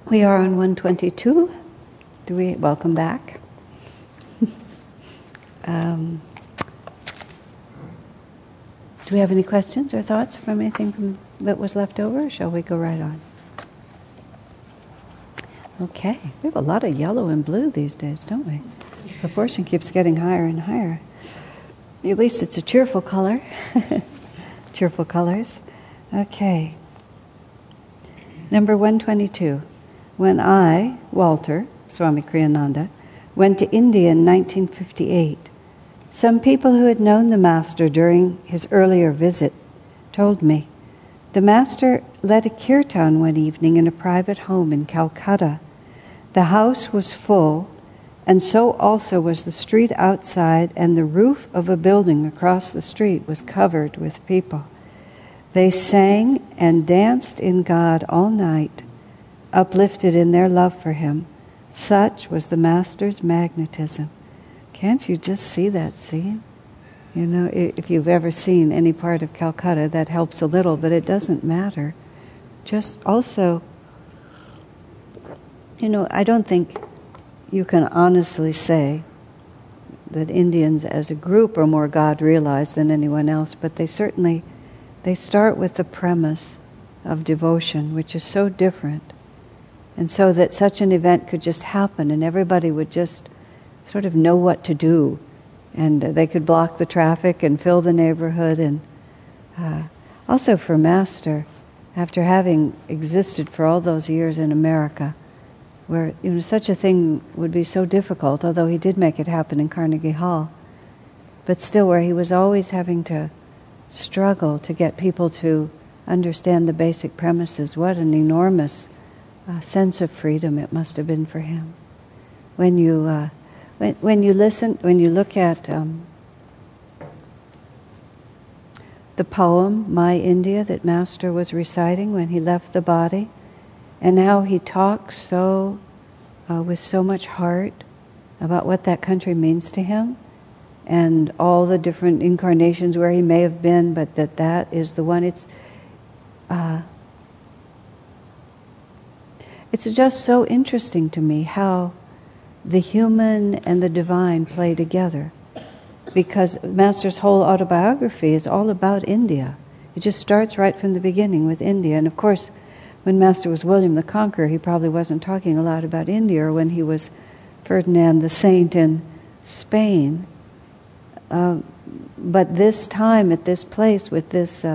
We are on 122. Welcome back. Do we have any questions or thoughts from anything that was left over, or shall we go right on? Okay, we have a lot of yellow and blue these days, don't we? The proportion keeps getting higher and higher. At least it's a cheerful color. Cheerful colors. Okay. Number 122. When I, Walter, Swami Kriyananda, went to India in 1958, some people who had known the Master during his earlier visits told me the Master led a kirtan one evening in a private home in Calcutta. The house was full, and so also was the street outside, and the roof of a building across the street was covered with people. They sang and danced in God all night, uplifted in their love for Him. Such was the Master's magnetism. Can't you just see that scene? You know, if you've ever seen any part of Calcutta, that helps a little, but it doesn't matter. Just also, you know, I don't think you can honestly say that Indians as a group are more God-realized than anyone else, but they start with the premise of devotion, which is so different. And so that such an event could just happen and everybody would just sort of know what to do. And they could block the traffic and fill the neighborhood. And also for Master, after having existed for all those years in America, where such a thing would be so difficult, although he did make it happen in Carnegie Hall, but still where he was always having to struggle to get people to understand the basic premises, what an enormous sense of freedom it must have been for him. When you look at the poem My India that Master was reciting when he left the body, and how he talks so with so much heart about what that country means to him, and all the different incarnations where he may have been, but that is the one. It's just so interesting to me how the human and the divine play together, because Master's whole autobiography is all about India. It just starts right from the beginning with India. And of course, when Master was William the Conqueror, he probably wasn't talking a lot about India, or when he was Ferdinand the Saint in Spain. But this time, at this place, with this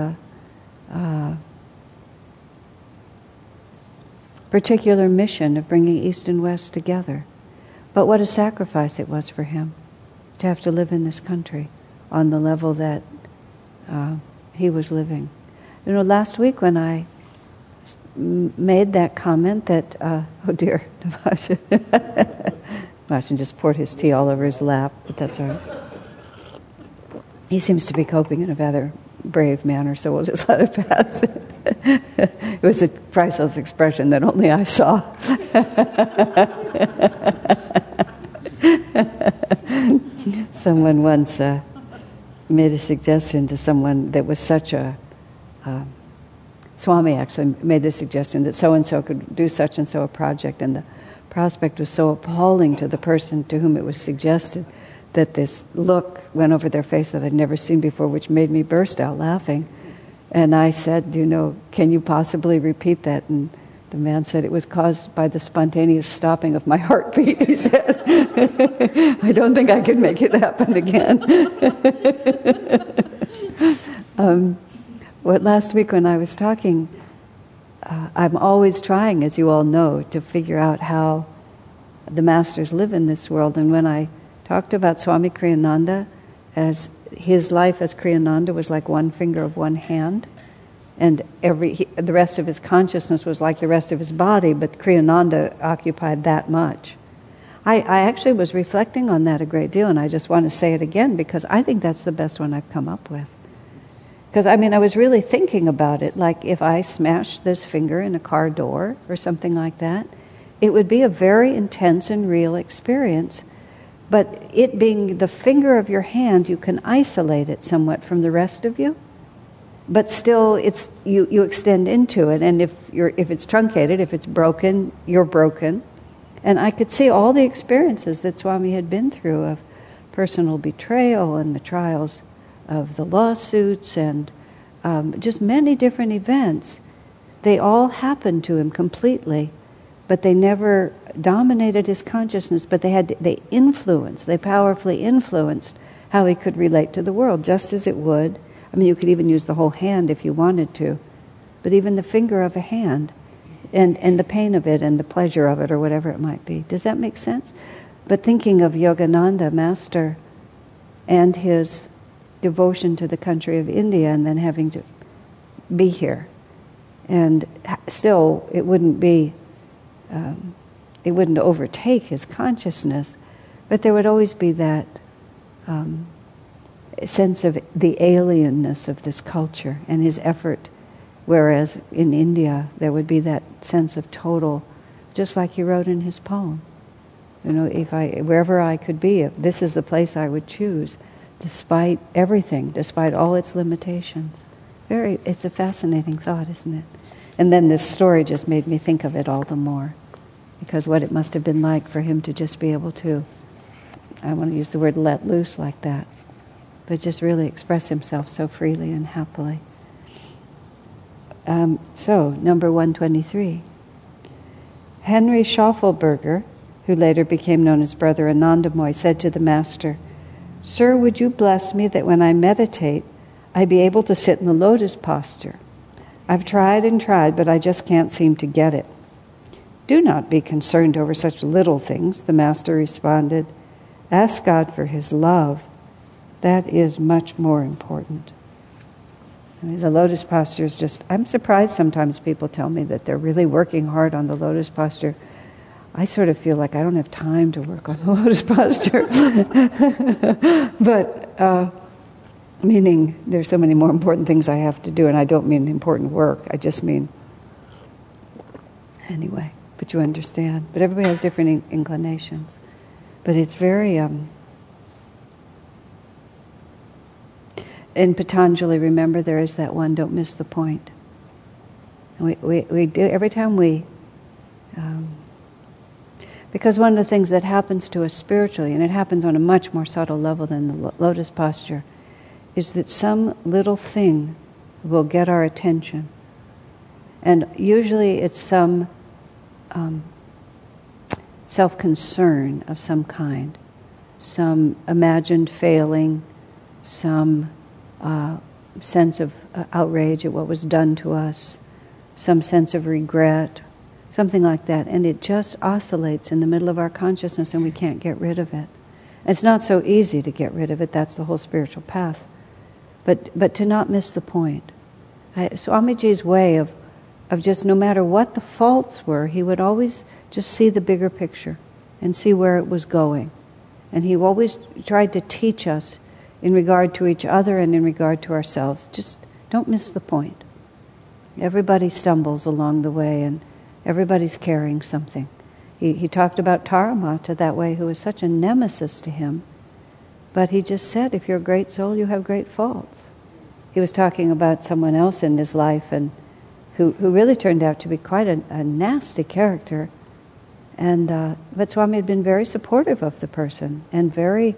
particular mission of bringing East and West together. But what a sacrifice it was for him to have to live in this country on the level that he was living. You know, last week when I made that comment that, oh dear, Sebastian just poured his tea all over his lap, but that's all right. He seems to be coping in a rather brave manner, so we'll just let it pass. It was a priceless expression that only I saw. Someone once made a suggestion to someone that was such a... Swami actually made the suggestion that so-and-so could do such and so a project, and the prospect was so appalling to the person to whom it was suggested that this look went over their face that I'd never seen before, which made me burst out laughing. And I said, can you possibly repeat that? And the man said, it was caused by the spontaneous stopping of my heartbeat, he said. I don't think I could make it happen again. Last week when I was talking, I'm always trying, as you all know, to figure out how the Masters live in this world. And when I talked about Swami Kriyananda, as his life as Kriyananda was like one finger of one hand, and the rest of his consciousness was like the rest of his body, but Kriyananda occupied that much. I actually was reflecting on that a great deal, and I just want to say it again because I think that's the best one I've come up with. Because, I was really thinking about it, like if I smashed this finger in a car door or something like that, it would be a very intense and real experience. But it being the finger of your hand, you can isolate it somewhat from the rest of you. but still it's you extend into it, and if it's truncated, if it's broken, you're broken. And I could see all the experiences that Swami had been through of personal betrayal and the trials of the lawsuits and just many different events. They all happened to him completely, but they never dominated his consciousness, but they powerfully influenced how he could relate to the world, just as it would. I mean, you could even use the whole hand if you wanted to, but even the finger of a hand, and the pain of it and the pleasure of it, or whatever it might be. Does that make sense? But thinking of Yogananda, Master, and his devotion to the country of India, and then having to be here, and still it wouldn't overtake his consciousness, but there would always be that sense of the alienness of this culture and his effort, whereas in India there would be that sense of total, just like he wrote in his poem. You know, wherever I could be, if this is the place I would choose, despite everything, despite all its limitations. It's a fascinating thought, isn't it? And then this story just made me think of it all the more, because what it must have been like for him to just be able to, I want to use the word let loose like that, but just really express himself so freely and happily. So, number 123. Henry Schaufelberger, who later became known as Brother Anandamoy, said to the Master, "Sir, would you bless me that when I meditate, I be able to sit in the lotus posture? I've tried and tried, but I just can't seem to get it." "Do not be concerned over such little things," the Master responded. "Ask God for His love. That is much more important." I mean, the lotus posture is just, I'm surprised sometimes people tell me that they're really working hard on the lotus posture. I sort of feel like I don't have time to work on the lotus posture. But, meaning there's so many more important things I have to do, and I don't mean important work, I just mean, anyway, but you understand. But everybody has different inclinations. But it's very, in Patanjali, remember, there is that one, don't miss the point. We do, every time we, because one of the things that happens to us spiritually, and it happens on a much more subtle level than the lotus posture, is that some little thing will get our attention. And usually it's some self-concern of some kind, some imagined failing, some sense of outrage at what was done to us, some sense of regret, something like that. And it just oscillates in the middle of our consciousness and we can't get rid of it. It's not so easy to get rid of it, that's the whole spiritual path. But to not miss the point. Swamiji's way of just, no matter what the faults were, he would always just see the bigger picture and see where it was going. And he always tried to teach us in regard to each other and in regard to ourselves. Just don't miss the point. Everybody stumbles along the way and everybody's carrying something. He talked about Taramata that way, who was such a nemesis to him. But he just said, if you're a great soul, you have great faults. He was talking about someone else in his life and who really turned out to be quite a nasty character. And but Swami had been very supportive of the person and very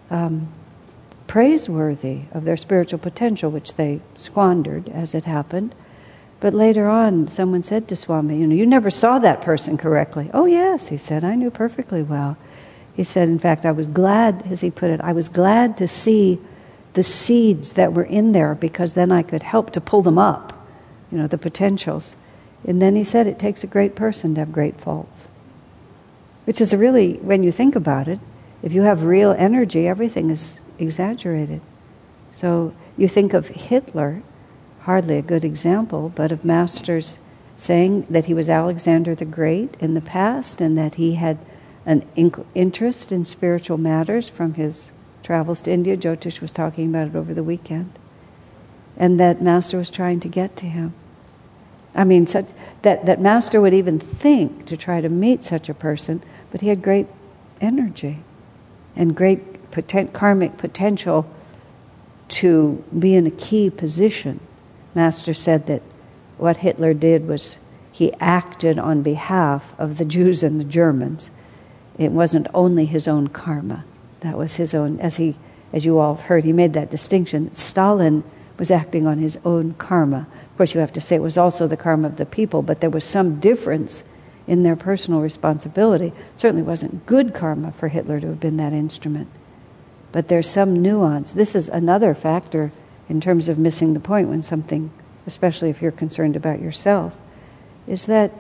praiseworthy of their spiritual potential, which they squandered as it happened. But later on, someone said to Swami, you never saw that person correctly. "Oh yes," he said, "I knew perfectly well." He said, in fact, I was glad, as he put it, I was glad to see the seeds that were in there, because then I could help to pull them up, the potentials. And then he said, it takes a great person to have great faults. Which is really, when you think about it, if you have real energy, everything is exaggerated. So you think of Hitler, hardly a good example, but of masters saying that he was Alexander the Great in the past and that he had an interest in spiritual matters from his travels to India. Jyotish was talking about it over the weekend. And that Master was trying to get to him. I mean, that Master would even think to try to meet such a person, but he had great energy and great karmic potential to be in a key position Master said that what Hitler did was he acted on behalf of the Jews and the Germans. It wasn't only his own karma. That was his own, as you all have heard, he made that distinction that Stalin was acting on his own karma. Of course, you have to say it was also the karma of the people, but there was some difference in their personal responsibility. It certainly wasn't good karma for Hitler to have been that instrument. But there's some nuance. This is another factor in terms of missing the point when something, especially if you're concerned about yourself, is that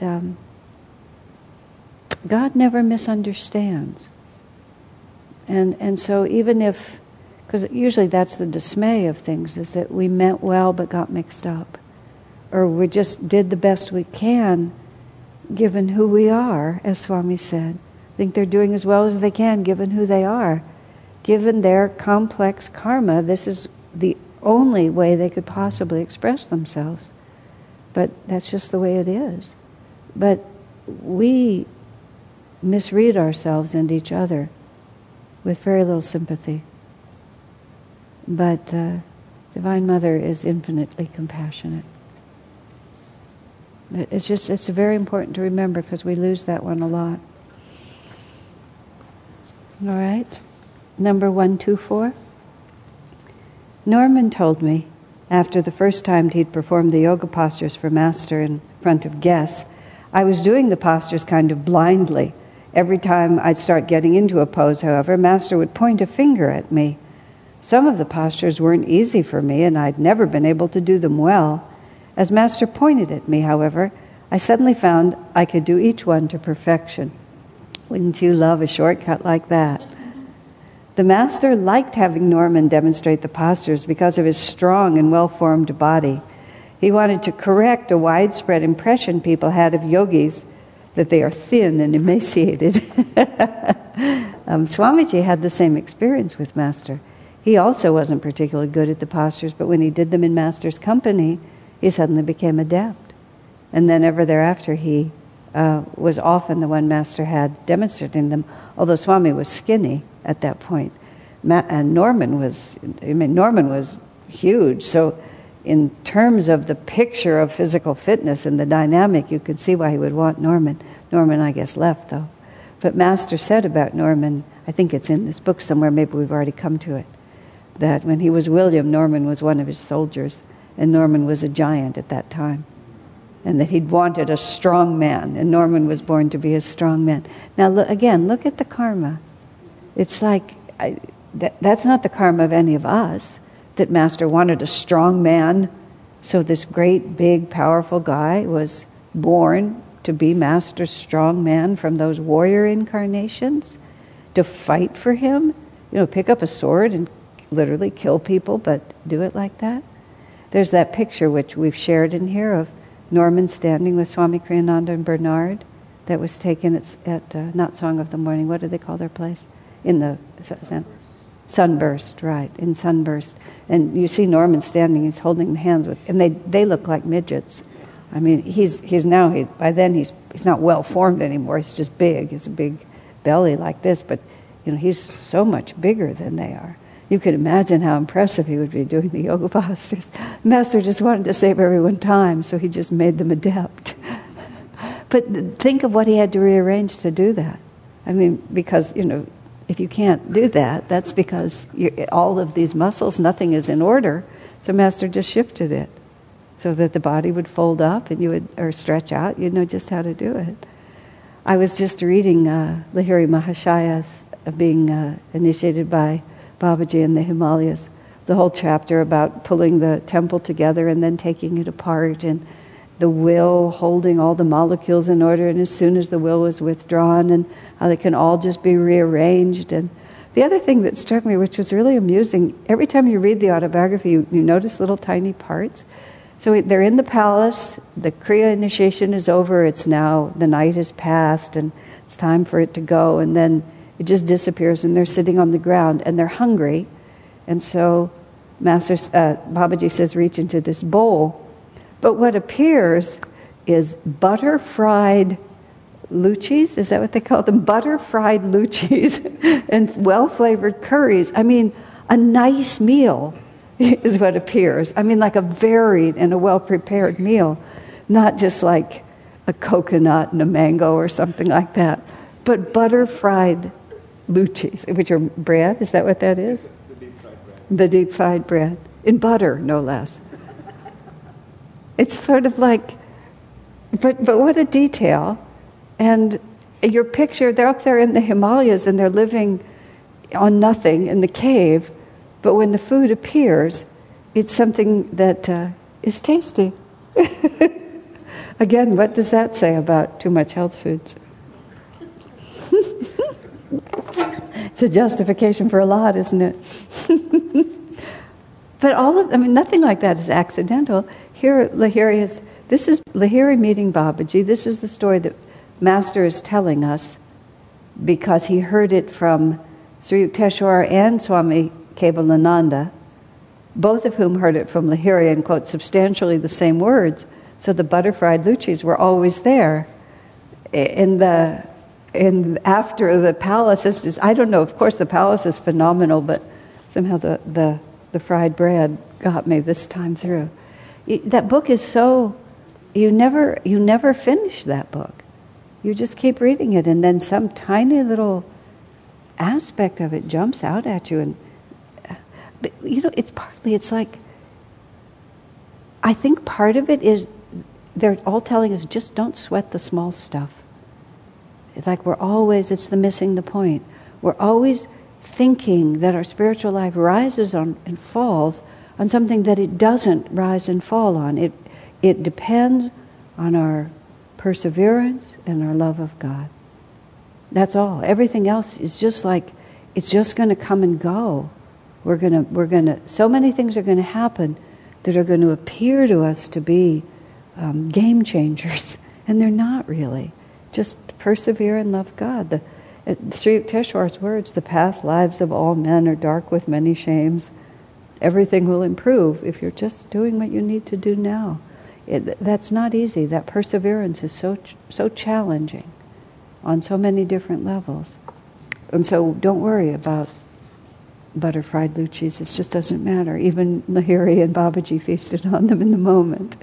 God never misunderstands. And so even if, because usually that's the dismay of things, is that we meant well but got mixed up. Or we just did the best we can given who we are, as Swami said. I think they're doing as well as they can given who they are. Given their complex karma, this is the only way they could possibly express themselves. But that's just the way it is. But we misread ourselves and each other with very little sympathy. But Divine Mother is infinitely compassionate. It's very important to remember because we lose that one a lot. All right. Number 124. Norman told me, after the first time he'd performed the yoga postures for Master in front of guests, I was doing the postures kind of blindly. Every time I'd start getting into a pose, however, Master would point a finger at me. Some of the postures weren't easy for me, and I'd never been able to do them well. As Master pointed at me, however, I suddenly found I could do each one to perfection. Wouldn't you love a shortcut like that? The Master liked having Norman demonstrate the postures because of his strong and well-formed body. He wanted to correct a widespread impression people had of yogis, that they are thin and emaciated. Swamiji had the same experience with Master. He also wasn't particularly good at the postures, but when he did them in Master's company, he suddenly became adept. And then ever thereafter, he was often the one Master had demonstrating them, although Swami was skinny at that point. And Norman was huge. So in terms of the picture of physical fitness and the dynamic, you could see why he would want Norman. Norman, I guess, left, though. But Master said about Norman, I think it's in this book somewhere, maybe we've already come to it, that when he was William, Norman was one of his soldiers, and Norman was a giant at that time. And that he'd wanted a strong man, and Norman was born to be a strong man. Now, look at the karma. It's like, that's not the karma of any of us, that Master wanted a strong man, so this great, big, powerful guy was born to be Master's strong man from those warrior incarnations, to fight for him, pick up a sword and literally kill people, but do it like that. There's that picture which we've shared in here of Norman standing with Swami Kriyananda and Bernard that was taken at not Song of the Morning, what do they call their place? In the Sunburst, right, in Sunburst. And you see Norman standing, he's holding hands with, and they look like midgets. I mean, by then he's not well formed anymore, he's just big, he's a big belly like this, but he's so much bigger than they are. You could imagine how impressive he would be doing the yoga postures. Master just wanted to save everyone time, so he just made them adept. But think of what he had to rearrange to do that. I mean, because, if you can't do that, that's because all of these muscles, nothing is in order. So Master just shifted it so that the body would fold up and or stretch out. You'd know just how to do it. I was just reading Lahiri Mahashaya's being initiated by Babaji in the Himalayas, the whole chapter about pulling the temple together and then taking it apart, and the will holding all the molecules in order, and as soon as the will was withdrawn, and how they can all just be rearranged. And the other thing that struck me, which was really amusing, every time you read the autobiography, you notice little tiny parts. So they're in the palace, the Kriya initiation is over, it's now, the night has passed, and it's time for it to go, and then it just disappears, and they're sitting on the ground, and they're hungry. And so Babaji says, reach into this bowl. But what appears is butter-fried luchis, is that what they call them? Butter-fried luchis and well-flavored curries. I mean, a nice meal. is what appears. I mean, like a varied and a well-prepared meal, not just like a coconut and a mango or something like that, but butter-fried luchis, which are bread. Is that what that is? The deep-fried bread. The deep-fried bread. In butter, no less. It's sort of like, but what a detail. And your picture, they're up there in the Himalayas and they're living on nothing in the cave, but when the food appears, it's something that is tasty. Again, what does that say about too much health foods? It's a justification for a lot, isn't it? But nothing like that is accidental. Here, this is Lahiri meeting Babaji. This is the story that Master is telling us because he heard it from Sri Yukteswar and Swami Kevalananda, both of whom heard it from Lahiri and quote substantially the same words. So the butter-fried luchis were always there. After the palace, I don't know, of course the palace is phenomenal, but somehow the fried bread got me this time through. That book is so, you never finish that book. You just keep reading it, and then some tiny little aspect of it jumps out at you. And but, it's like, I think part of it is they're all telling us just don't sweat the small stuff. It's like it's the point. We're always thinking that our spiritual life rises on and falls on something that it doesn't rise and fall on. It depends on our perseverance and our love of God. That's all. Everything else is just like, it's just going to come and go. So many things are going to happen that are going to appear to us to be game changers, and they're not really. Just persevere and love God. Sri Yukteswar's words, the past lives of all men are dark with many shames. Everything will improve if you're just doing what you need to do now. That's not easy. That perseverance is so challenging on so many different levels. And so don't worry about butter-fried luchis. It just doesn't matter. Even Lahiri and Babaji feasted on them in the moment.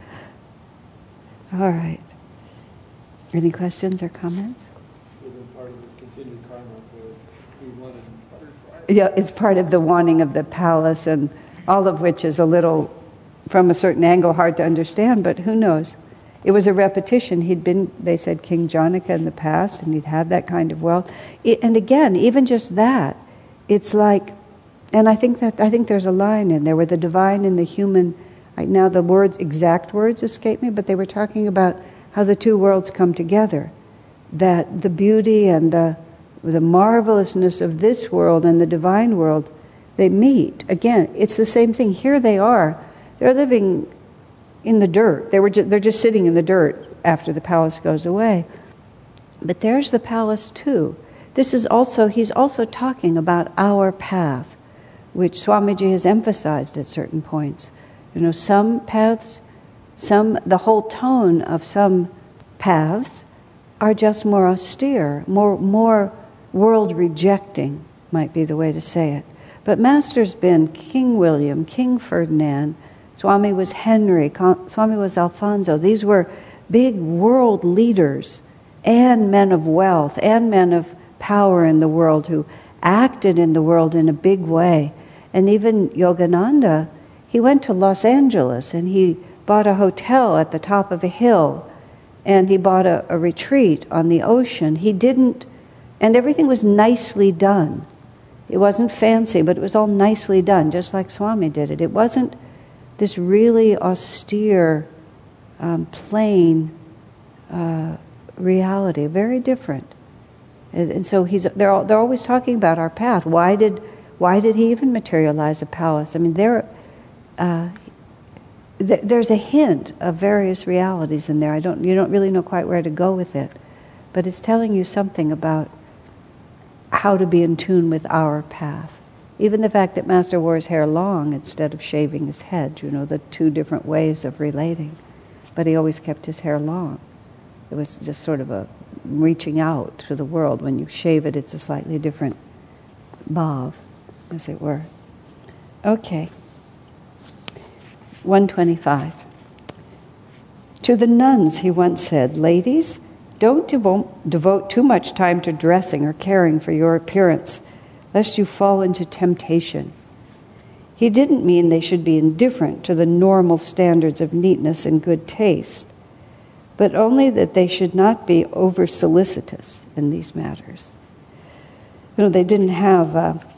All right. Any questions or comments? Even part of his continued karma for he wanted butterfly. Yeah, it's part of the wanting of the palace, and all of which is a little, from a certain angle, hard to understand, but who knows? It was a repetition. He'd been, they said, King Janaka in the past, and he'd had that kind of wealth. And again, even just that, it's like, and I think there's a line in there where the divine and the human, now the exact words escape me, but they were talking about how the two worlds come together, that the beauty and the marvelousness of this world and the divine world, they meet. Again, it's the same thing. Here they are. They're living in the dirt. They're just sitting in the dirt after the palace goes away. But there's the palace too. He's also talking about our path, which Swamiji has emphasized at certain points. Some paths, the whole tone of some paths are just more austere, more world-rejecting, might be the way to say it. But Master's been King William, King Ferdinand, Swami was Henry, Swami was Alfonso. These were big world leaders and men of wealth and men of power in the world who acted in the world in a big way. And even Yogananda, he went to Los Angeles and he bought a hotel at the top of a hill and he bought a retreat on the ocean. And everything was nicely done. It wasn't fancy, but it was all nicely done, just like Swami did it. It wasn't this really austere, plain reality, very different. And so they're always talking about our path. Why did he even materialize a palace? I mean, there's a hint of various realities in there. You don't really know quite where to go with it, but it's telling you something about how to be in tune with our path. Even the fact that Master wore his hair long instead of shaving his head, the two different ways of relating. But he always kept his hair long. It was just sort of a reaching out to the world. When you shave it, it's a slightly different bhav, as it were. Okay. 125. To the nuns, he once said, "Ladies, don't devote too much time to dressing or caring for your appearance, lest you fall into temptation." He didn't mean they should be indifferent to the normal standards of neatness and good taste, but only that they should not be over-solicitous in these matters. You know, they didn't have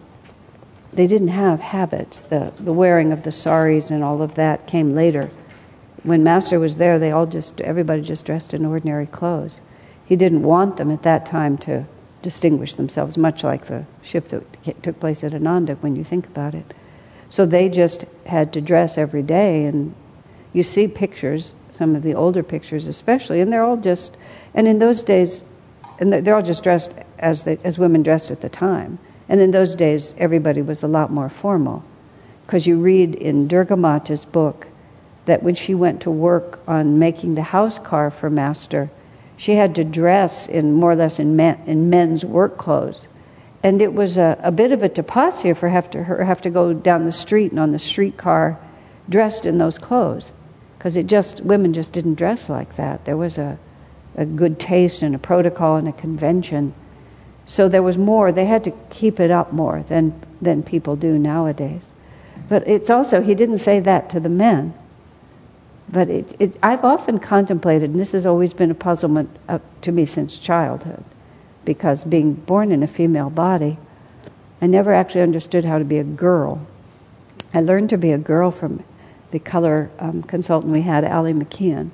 habits. The wearing of the saris and all of that came later. When Master was there, everybody just dressed in ordinary clothes. He didn't want them at that time to distinguish themselves, much like the shift that took place at Ananda, when you think about it. So they just had to dress every day, and you see pictures, some of the older pictures especially, and they're all just, and in those days, and they're all just dressed as women dressed at the time. And in those days, everybody was a lot more formal, because you read in Durga Mata's book that when she went to work on making the house car for Master, she had to dress in more or less in men's work clothes. And it was a bit of a tapasya for her have to go down the street and on the streetcar dressed in those clothes, because women just didn't dress like that. There was a good taste and a protocol and a convention. So there was more. They had to keep it up more than people do nowadays. But it's also, he didn't say that to the men. But I've often contemplated, and this has always been a puzzlement to me since childhood, because being born in a female body, I never actually understood how to be a girl. I learned to be a girl from the color consultant we had, Allie McKeon,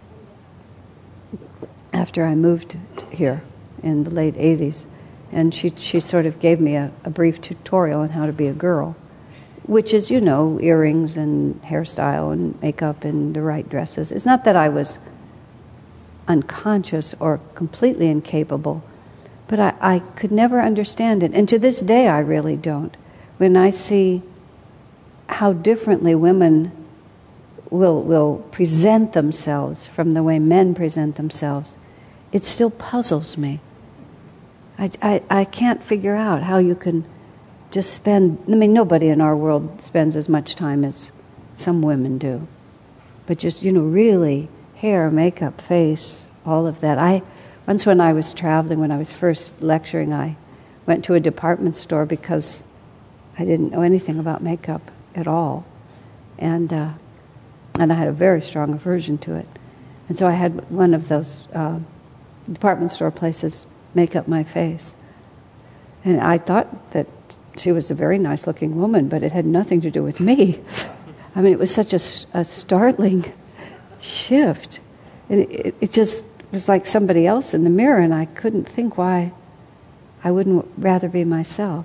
after I moved here in the late 80s. And she sort of gave me a brief tutorial on how to be a girl, which is, earrings and hairstyle and makeup and the right dresses. It's not that I was unconscious or completely incapable, but I could never understand it. And to this day, I really don't. When I see how differently women will present themselves from the way men present themselves, it still puzzles me. I can't figure out how you can just spend... nobody in our world spends as much time as some women do. But just, really, hair, makeup, face, all of that. Once when I was traveling, when I was first lecturing, I went to a department store because I didn't know anything about makeup at all. And I had a very strong aversion to it. And so I had one of those department store places make up my face. And I thought that she was a very nice-looking woman, but it had nothing to do with me. It was such a startling shift. It just was like somebody else in the mirror, and I couldn't think why I wouldn't rather be myself.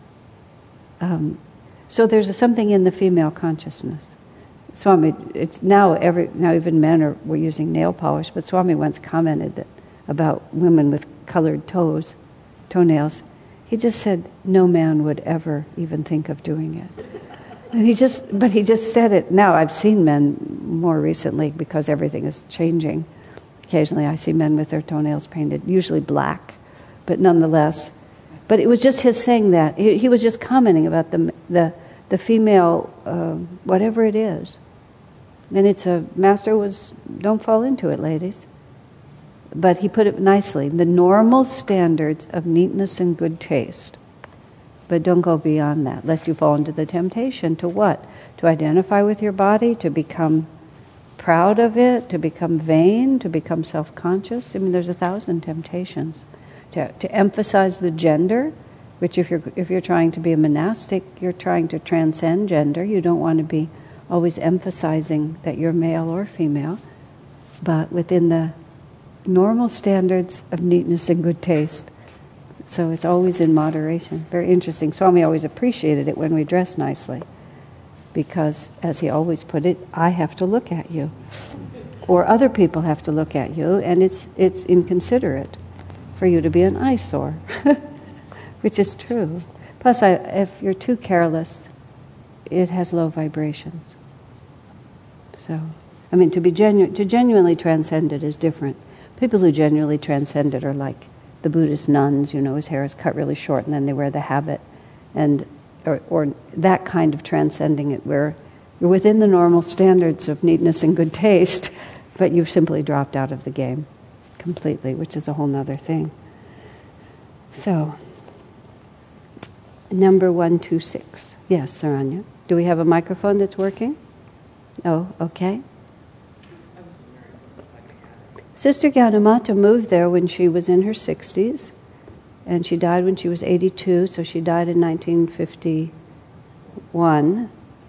So there's something in the female consciousness. Swami, it's now even men were using nail polish, but Swami once commented about women with colored toenails. He just said no man would ever even think of doing it. And he just said it. Now I've seen men more recently because everything is changing. Occasionally I see men with their toenails painted, usually black, but nonetheless. But it was just his saying that. He was just commenting about the female, whatever it is. And Master was, don't fall into it, ladies. But he put it nicely, the normal standards of neatness and good taste. But don't go beyond that, lest you fall into the temptation to what? To identify with your body, to become proud of it, to become vain, to become self-conscious. There's 1,000 temptations. To emphasize the gender, which if you're trying to be a monastic, you're trying to transcend gender. You don't want to be always emphasizing that you're male or female, but within the normal standards of neatness and good taste. So it's always in moderation. Very interesting. Swami always appreciated it when we dress nicely, because, as he always put it, I have to look at you, or other people have to look at you, and it's inconsiderate for you to be an eyesore, which is true. Plus, if you're too careless, it has low vibrations. So, to genuinely transcend it is different. People who genuinely transcend it are like the Buddhist nuns, whose hair is cut really short and then they wear the habit, or that kind of transcending it where You're within the normal standards of neatness and good taste, but you've simply dropped out of the game completely, which is a whole nother thing. So, number 126. Yes, Saranya. Do we have a microphone that's working? Oh, okay. Sister Gyanamata moved there when she was in her 60s, and she died when she was 82, so she died in 1951.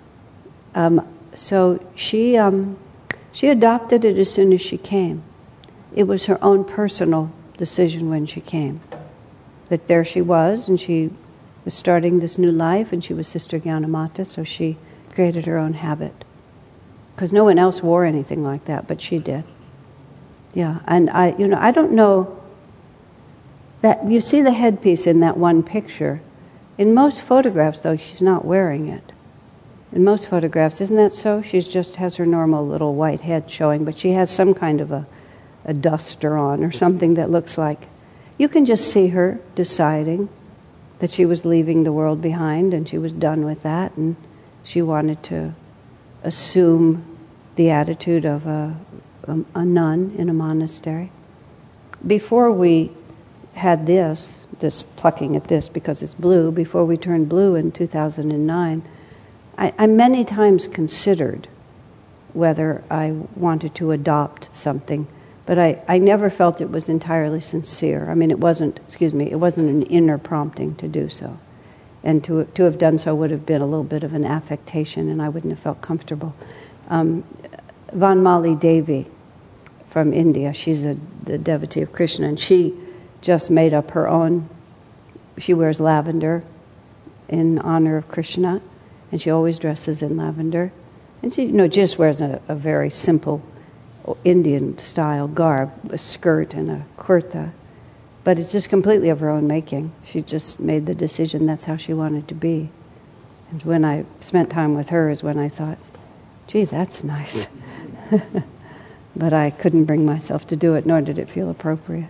So she adopted it as soon as she came. It was her own personal decision when she came. That there she was, and she was starting this new life, and she was Sister Gyanamata, so she created her own habit. Because no one else wore anything like that, but she did. Yeah, and I don't know that you see the headpiece in that one picture. In most photographs, though, she's not wearing it. In most photographs, isn't that so? She just has her normal little white head showing, but she has some kind of a duster on or something that looks like. You can just see her deciding that she was leaving the world behind and she was done with that, and she wanted to assume the attitude of a nun in a monastery. Before we had this plucking at this because it's blue, before we turned blue in 2009, I many times considered whether I wanted to adopt something, but I never felt it was entirely sincere. I mean, it wasn't an inner prompting to do so. And to have done so would have been a little bit of an affectation, and I wouldn't have felt comfortable. Vanmali Devi from India, she's a devotee of Krishna, and she just made up her own. She wears lavender in honor of Krishna, and she always dresses in lavender. And she just wears a very simple Indian-style garb, a skirt and a kurta. But it's just completely of her own making. She just made the decision that's how she wanted to be. And when I spent time with her is when I thought, gee, that's nice. But I couldn't bring myself to do it, nor did it feel appropriate.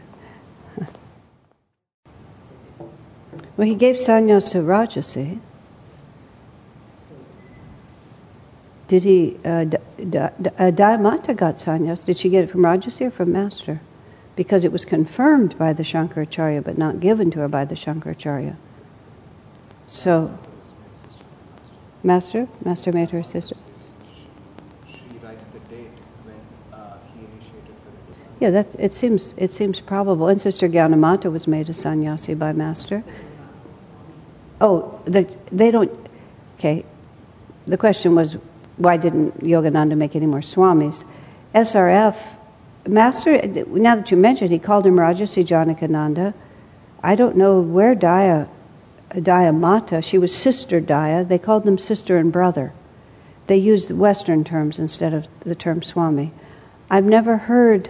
Well, he gave sannyas to Rajasi. Did he, Dayamata got sannyas. Did she get it from Rajasi or from Master? Because it was confirmed by the Shankaracharya, but not given to her by the Shankaracharya. So, Master made her sister. She writes the date when he initiated her. Yeah, it seems probable. And Sister Gyanamata was made a sannyasi by Master. Oh, they don't. Okay, the question was, why didn't Yogananda make any more swamis? SRF. Master, now that you mentioned, he called him Rajasi Janakananda. I don't know where Dayamata, she was Sister Daya. They called them sister and brother. They used the Western terms instead of the term Swami. I've never heard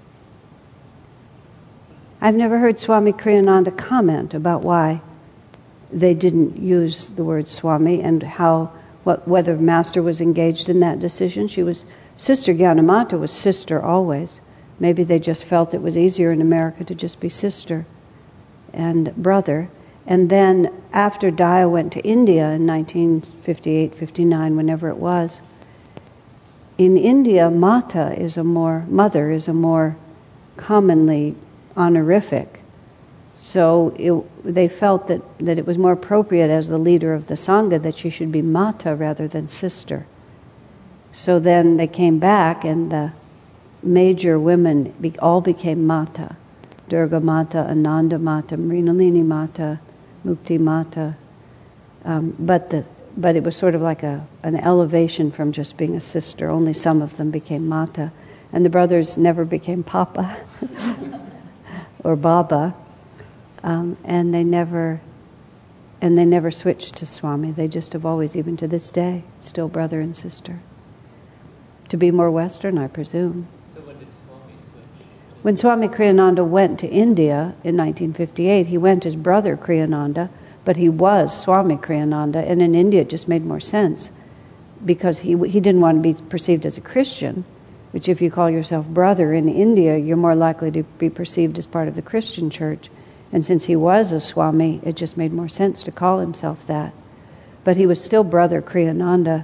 Swami Kriyananda comment about why they didn't use the word Swami and whether Master was engaged in that decision. Sister Gyanamata was sister always. Maybe they just felt it was easier in America to just be sister and brother. And then after Daya went to India in 1958, 59, whenever it was, in India, mother is a more commonly honorific. So they felt that it was more appropriate as the leader of the Sangha that she should be Mata rather than sister. So then they came back and the major women all became Mata. Durga Mata, Ananda Mata, Mrinalini Mata, Mukti Mata. But it was sort of like an elevation from just being a sister. Only some of them became Mata. And the brothers never became Papa or Baba. And they never switched to Swami. They just have always, even to this day, still brother and sister. To be more Western, I presume. So when did Swami switch? When Swami Kriyananda went to India in 1958, he went as brother Kriyananda, but he was Swami Kriyananda, and in India it just made more sense because he didn't want to be perceived as a Christian, which if you call yourself brother in India, you're more likely to be perceived as part of the Christian church. And since he was a Swami, it just made more sense to call himself that. But he was still brother Kriyananda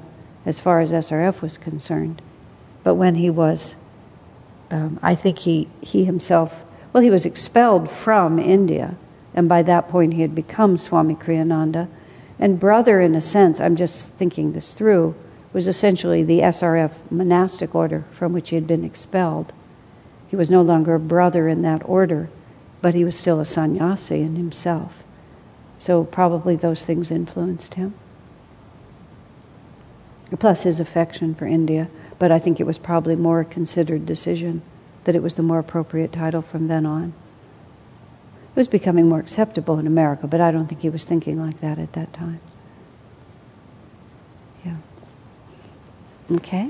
as far as SRF was concerned. But when he was, I think he himself, he was expelled from India, and by that point he had become Swami Kriyananda. And brother, in a sense, I'm just thinking this through, was essentially the SRF monastic order from which he had been expelled. He was no longer a brother in that order, but he was still a sannyasi in himself. So probably those things influenced him. Plus his affection for India. But I think it was probably more a considered decision that it was the more appropriate title from then on. It was becoming more acceptable in America, but I don't think he was thinking like that at that time. Yeah. Okay.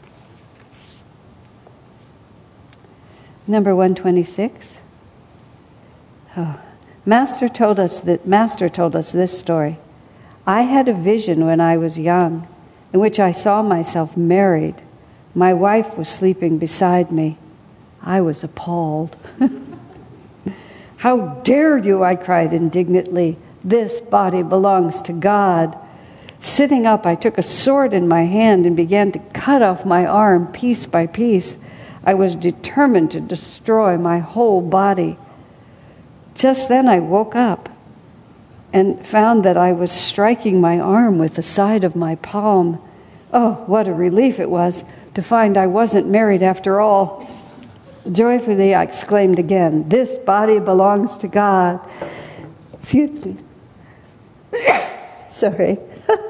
Number 126. Oh. Master told us this story. I had a vision when I was young in which I saw myself married. My wife was sleeping beside me. I was appalled. How dare you, I cried indignantly. This body belongs to God. Sitting up, I took a sword in my hand and began to cut off my arm piece by piece. I was determined to destroy my whole body. Just then I woke up and found that I was striking my arm with the side of my palm. Oh, what a relief it was to find I wasn't married after all. Joyfully I exclaimed again, this body belongs to God. Excuse me. Sorry.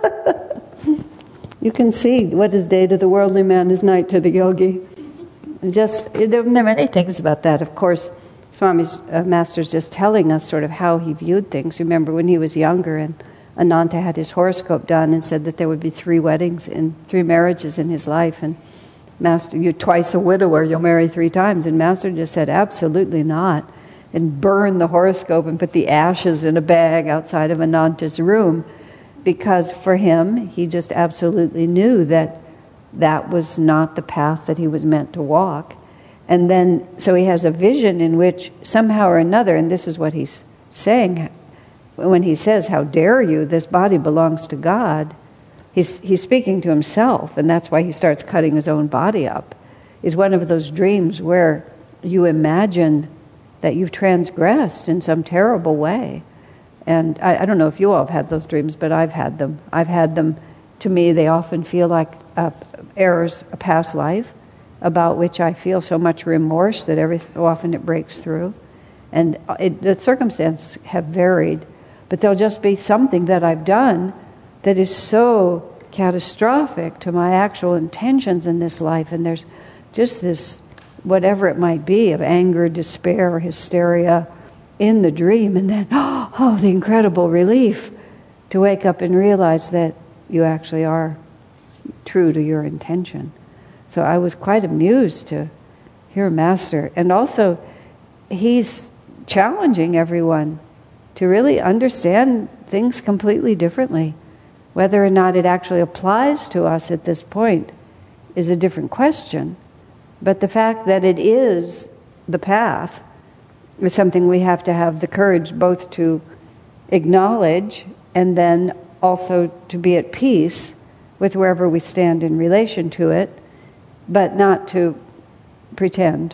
You can see what is day to the worldly man is night to the yogi. There are many things about that. Of course, Swami's Master's just telling us sort of how he viewed things. Remember when he was younger and Ananta had his horoscope done and said that there would be 3 weddings and 3 marriages in his life, and Master, you're twice a widower, you'll marry 3 times. And Master just said, absolutely not, and burned the horoscope and put the ashes in a bag outside of Ananta's room, because for him, he just absolutely knew that that was not the path that he was meant to walk. And then, so he has a vision in which somehow or another, and this is what he's saying, when he says, how dare you, this body belongs to God, he's speaking to himself, and that's why he starts cutting his own body up, is one of those dreams where you imagine that you've transgressed in some terrible way. And I don't know if you all have had those dreams, but I've had them. I've had them, to me, they often feel like errors, a past life, about which I feel so much remorse that every so often it breaks through. And the circumstances have varied, but there'll just be something that I've done that is so catastrophic to my actual intentions in this life, and there's just this, whatever it might be, of anger, despair, hysteria in the dream, and then, oh, the incredible relief to wake up and realize that you actually are true to your intention. So I was quite amused to hear Master, and also he's challenging everyone to really understand things completely differently. Whether or not it actually applies to us at this point is a different question. But the fact that it is the path is something we have to have the courage both to acknowledge and then also to be at peace with wherever we stand in relation to it, but not to pretend,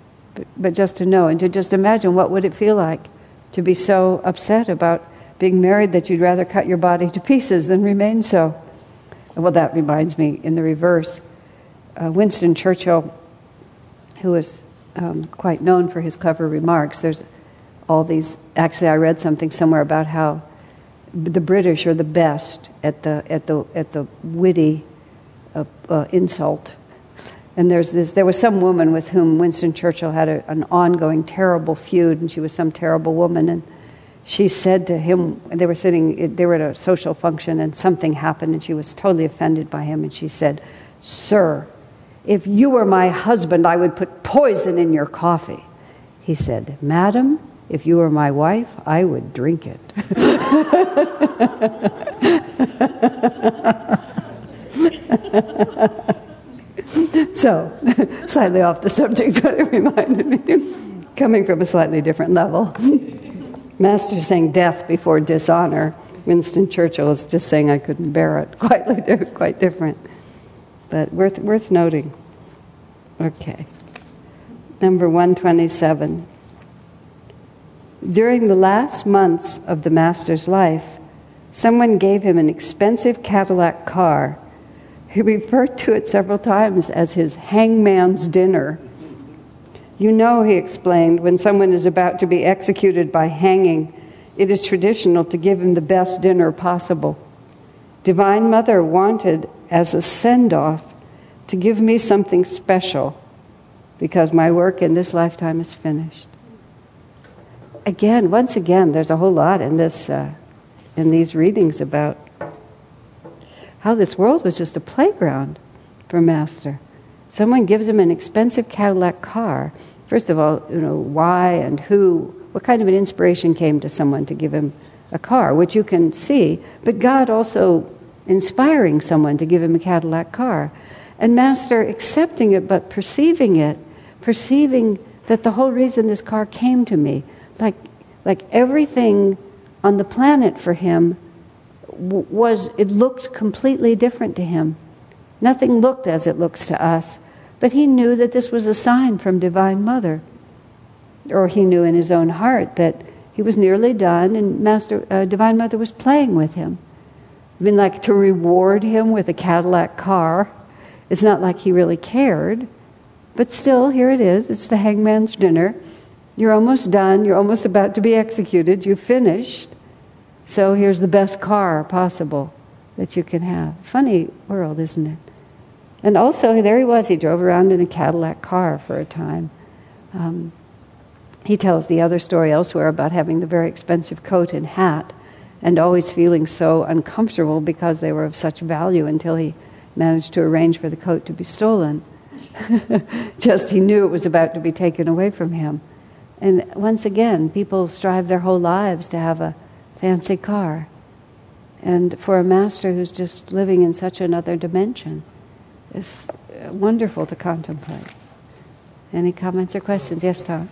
but just to know and to just imagine what would it feel like to be so upset about being married that you'd rather cut your body to pieces than remain so. Well, that reminds me, in the reverse, Winston Churchill, who was quite known for his clever remarks, there's all these, actually I read something somewhere about how the British are the best at the witty insult. And there was some woman with whom Winston Churchill had an ongoing terrible feud, and she was some terrible woman, and she said to him, they were at a social function, and something happened, and she was totally offended by him, and she said, "Sir, if you were my husband, I would put poison in your coffee." He said, "Madam, if you were my wife, I would drink it." So, slightly off the subject, but it reminded me, coming from a slightly different level. Master saying death before dishonor. Winston Churchill is just saying I couldn't bear it. Quite different. but worth noting. Okay. Number 127. During the last months of the Master's life, someone gave him an expensive Cadillac car. He referred to it several times as his hangman's dinner. You know, he explained, when someone is about to be executed by hanging, it is traditional to give him the best dinner possible. Divine Mother wanted, as a send-off, to give me something special because my work in this lifetime is finished. Once again, there's a whole lot in this, in these readings about how this world was just a playground for Master. Someone gives him an expensive Cadillac car. First of all, why and who, what kind of an inspiration came to someone to give him a car, which you can see, but God also inspiring someone to give him a Cadillac car. And Master accepting it, but perceiving that the whole reason this car came to me, like everything on the planet for him it looked completely different to him. Nothing looked as it looks to us, but he knew that this was a sign from Divine Mother. Or he knew in his own heart that he was nearly done and Divine Mother was playing with him. I mean, like to reward him with a Cadillac car. It's not like he really cared, but still, here it is. It's the hangman's dinner. You're almost done. You're almost about to be executed. You finished. So here's the best car possible that you can have. Funny world, isn't it? And also, there he was. He drove around in a Cadillac car for a time. He tells the other story elsewhere about having the very expensive coat and hat and always feeling so uncomfortable because they were of such value until he managed to arrange for the coat to be stolen. Just he knew it was about to be taken away from him. And once again, people strive their whole lives to have a fancy car. And for a Master who's just living in such another dimension, it's wonderful to contemplate. Any comments or questions? Yes, Tom?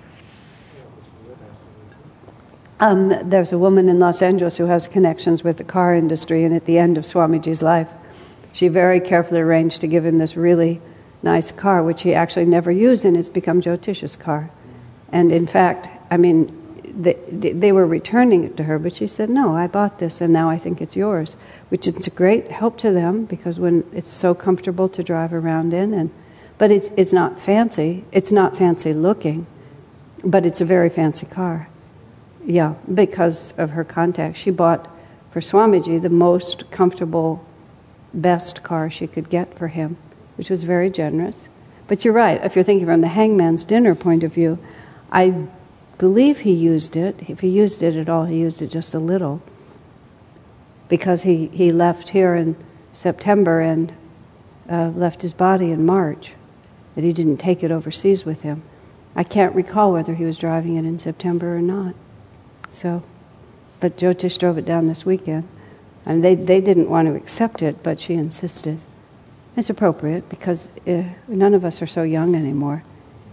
There's a woman in Los Angeles who has connections with the car industry, and at the end of Swamiji's life, she very carefully arranged to give him this really nice car, which he actually never used, and it's become Jyotisha's car. And in fact, I mean, they were returning it to her, but she said, no, I bought this, and now I think it's yours, which is a great help to them, because when it's so comfortable to drive around in, but it's not fancy, it's not fancy looking, but it's a very fancy car. Yeah, because of her contact. She bought for Swamiji the most comfortable, best car she could get for him, which was very generous. But you're right, if you're thinking from the hangman's dinner point of view, I believe he used it. If he used it at all, he used it just a little. Because he left here in September and left his body in March. That he didn't take it overseas with him. I can't recall whether he was driving it in September or not. So, but Jyotish drove it down this weekend. And they didn't want to accept it, but she insisted. It's appropriate because none of us are so young anymore.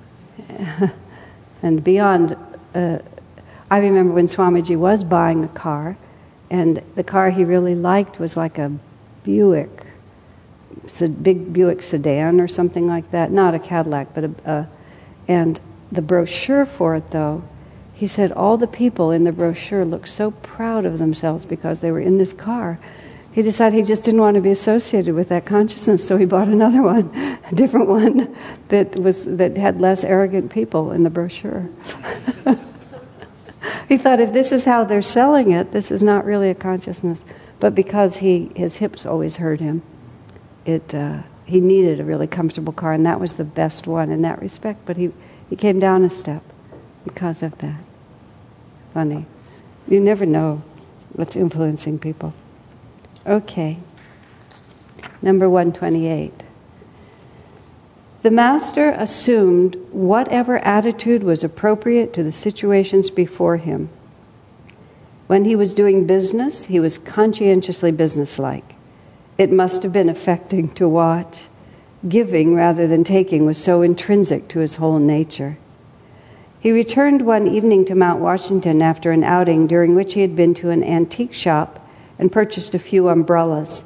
And beyond, I remember when Swamiji was buying a car, and the car he really liked was like a Buick, big Buick sedan or something like that. Not a Cadillac, but and the brochure for it, though, he said all the people in the brochure looked so proud of themselves because they were in this car. He decided he just didn't want to be associated with that consciousness, so he bought another one, a different one that had less arrogant people in the brochure. He thought, if this is how they're selling it, this is not really a consciousness. But because his hips always hurt him, he needed a really comfortable car, and that was the best one in that respect. But he came down a step because of that. Funny. You never know what's influencing people. Okay. Number 128. The Master assumed whatever attitude was appropriate to the situations before him. When he was doing business, he was conscientiously businesslike. It must have been affecting to watch. Giving rather than taking was so intrinsic to his whole nature. He returned one evening to Mount Washington after an outing during which he had been to an antique shop and purchased a few umbrellas.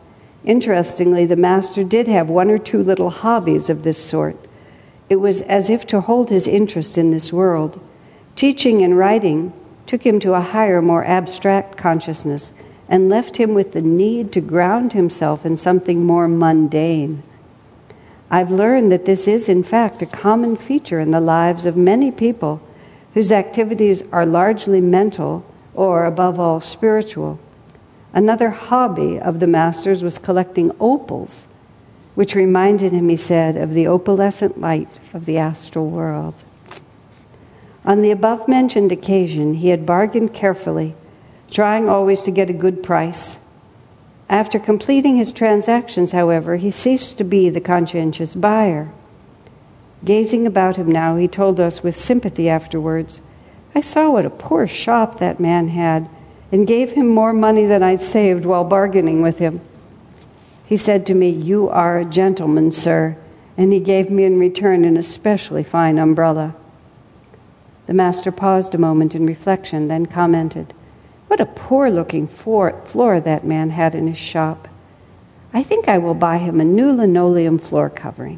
Interestingly, the master did have one or two little hobbies of this sort. It was as if to hold his interest in this world. Teaching and writing took him to a higher, more abstract consciousness and left him with the need to ground himself in something more mundane. I've learned that this is, in fact, a common feature in the lives of many people whose activities are largely mental or, above all, spiritual. Another hobby of the master's was collecting opals, which reminded him, he said, of the opalescent light of the astral world. On the above-mentioned occasion, he had bargained carefully, trying always to get a good price. After completing his transactions, however, he ceased to be the conscientious buyer. Gazing about him now, he told us with sympathy afterwards, "I saw what a poor shop that man had, and gave him more money than I'd saved while bargaining with him. He said to me, 'You are a gentleman, sir,' and he gave me in return an especially fine umbrella." The master paused a moment in reflection, then commented, "What a poor-looking floor that man had in his shop. I think I will buy him a new linoleum floor covering."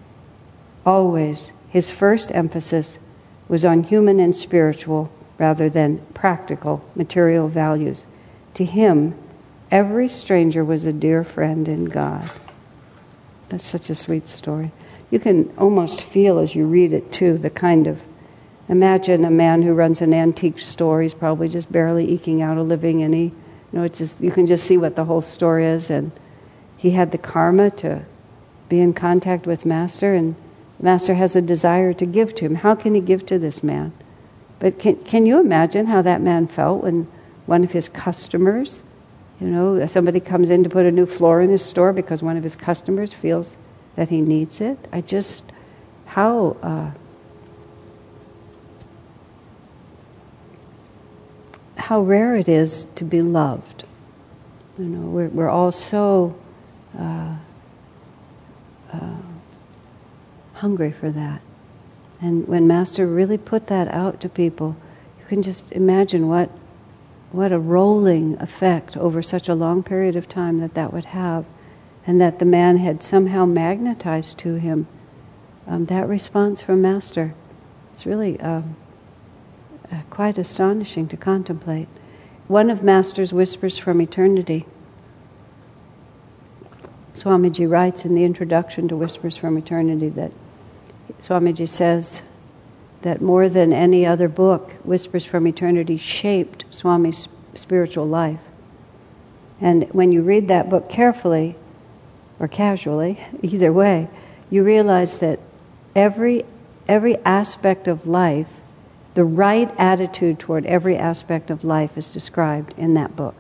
Always, his first emphasis was on human and spiritual rather than practical material values. To him, every stranger was a dear friend in God. That's such a sweet story. You can almost feel as you read it, too, the kind of... Imagine a man who runs an antique store. He's probably just barely eking out a living, and it's just, you can just see what the whole story is. And he had the karma to be in contact with Master, and Master has a desire to give to him. How can he give to this man? But can you imagine how that man felt when one of his customers, somebody comes in to put a new floor in his store because one of his customers feels that he needs it? How rare it is to be loved. We're all so hungry for that. And when Master really put that out to people, you can just imagine what a rolling effect over such a long period of time that would have, and that the man had somehow magnetized to him that response from Master. It's really quite astonishing to contemplate. One of Master's whispers from eternity, Swamiji writes in the introduction to Whispers from Eternity that Swamiji says that more than any other book, Whispers from Eternity shaped Swami's spiritual life. And when you read that book carefully, or casually, either way, you realize that every aspect of life, the right attitude toward every aspect of life is described in that book.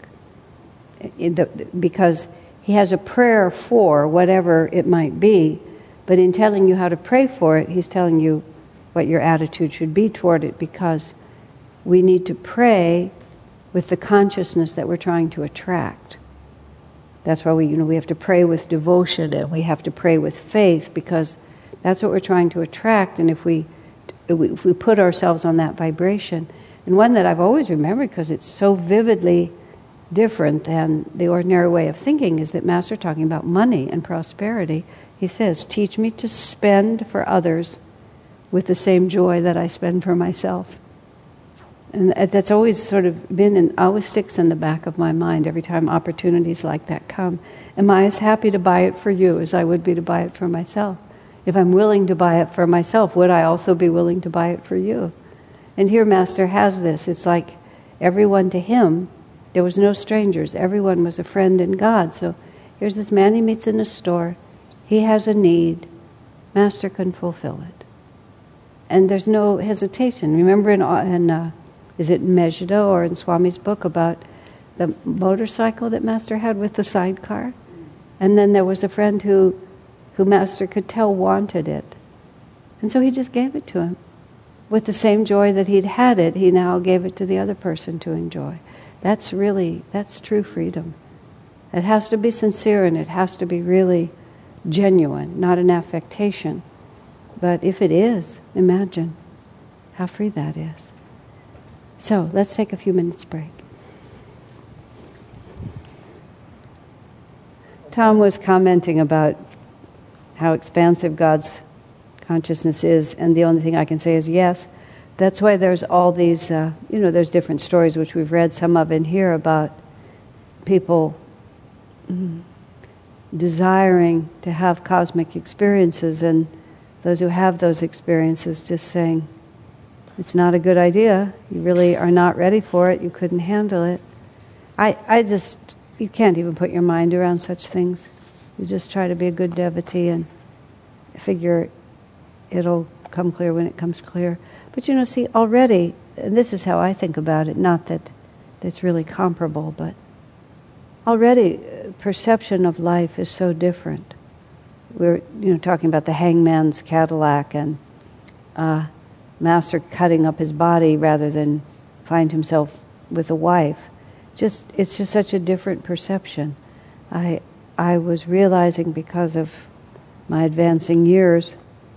Because he has a prayer for whatever it might be, but in telling you how to pray for it, he's telling you what your attitude should be toward it, because we need to pray with the consciousness that we're trying to attract. That's why we have to pray with devotion, and we have to pray with faith, because that's what we're trying to attract. And if we put ourselves on that vibration, and one that I've always remembered because it's so vividly different than the ordinary way of thinking, is that Master, talking about money and prosperity, he says, "Teach me to spend for others with the same joy that I spend for myself." And that's always sort of been, always sticks in the back of my mind every time opportunities like that come. Am I as happy to buy it for you as I would be to buy it for myself? If I'm willing to buy it for myself, would I also be willing to buy it for you? And here Master has this. It's like everyone to him, there was no strangers. Everyone was a friend in God. So here's this man he meets in a store. He has a need. Master can fulfill it. And there's no hesitation. Remember is it in Mejda or in Swami's book about the motorcycle that Master had with the sidecar? And then there was a friend who Master could tell wanted it. And so he just gave it to him. With the same joy that he'd had it, he now gave it to the other person to enjoy. That's true freedom. It has to be sincere, and it has to be really genuine, not an affectation. But if it is, imagine how free that is. So let's take a few minutes break. Tom was commenting about how expansive God's consciousness is, and the only thing I can say is yes. That's why there's all these, there's different stories which we've read some of in here about people desiring to have cosmic experiences, and those who have those experiences just saying, it's not a good idea, you really are not ready for it, you couldn't handle it. You can't even put your mind around such things. You just try to be a good devotee and figure it'll come clear when it comes clear. But see, already, and this is how I think about it, not that it's really comparable, but already perception of life is so different. We're talking about the hangman's Cadillac and Master cutting up his body rather than find himself with a wife. It's just such a different perception. I was realizing because of my advancing years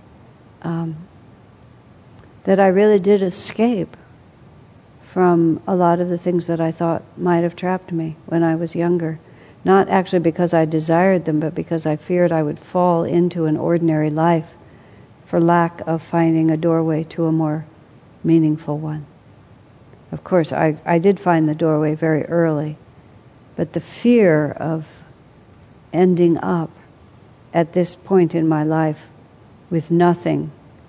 that I really did escape from a lot of the things that I thought might have trapped me when I was younger. Not actually because I desired them, but because I feared I would fall into an ordinary life for lack of finding a doorway to a more meaningful one. Of course, I did find the doorway very early, but the fear of ending up at this point in my life with nothing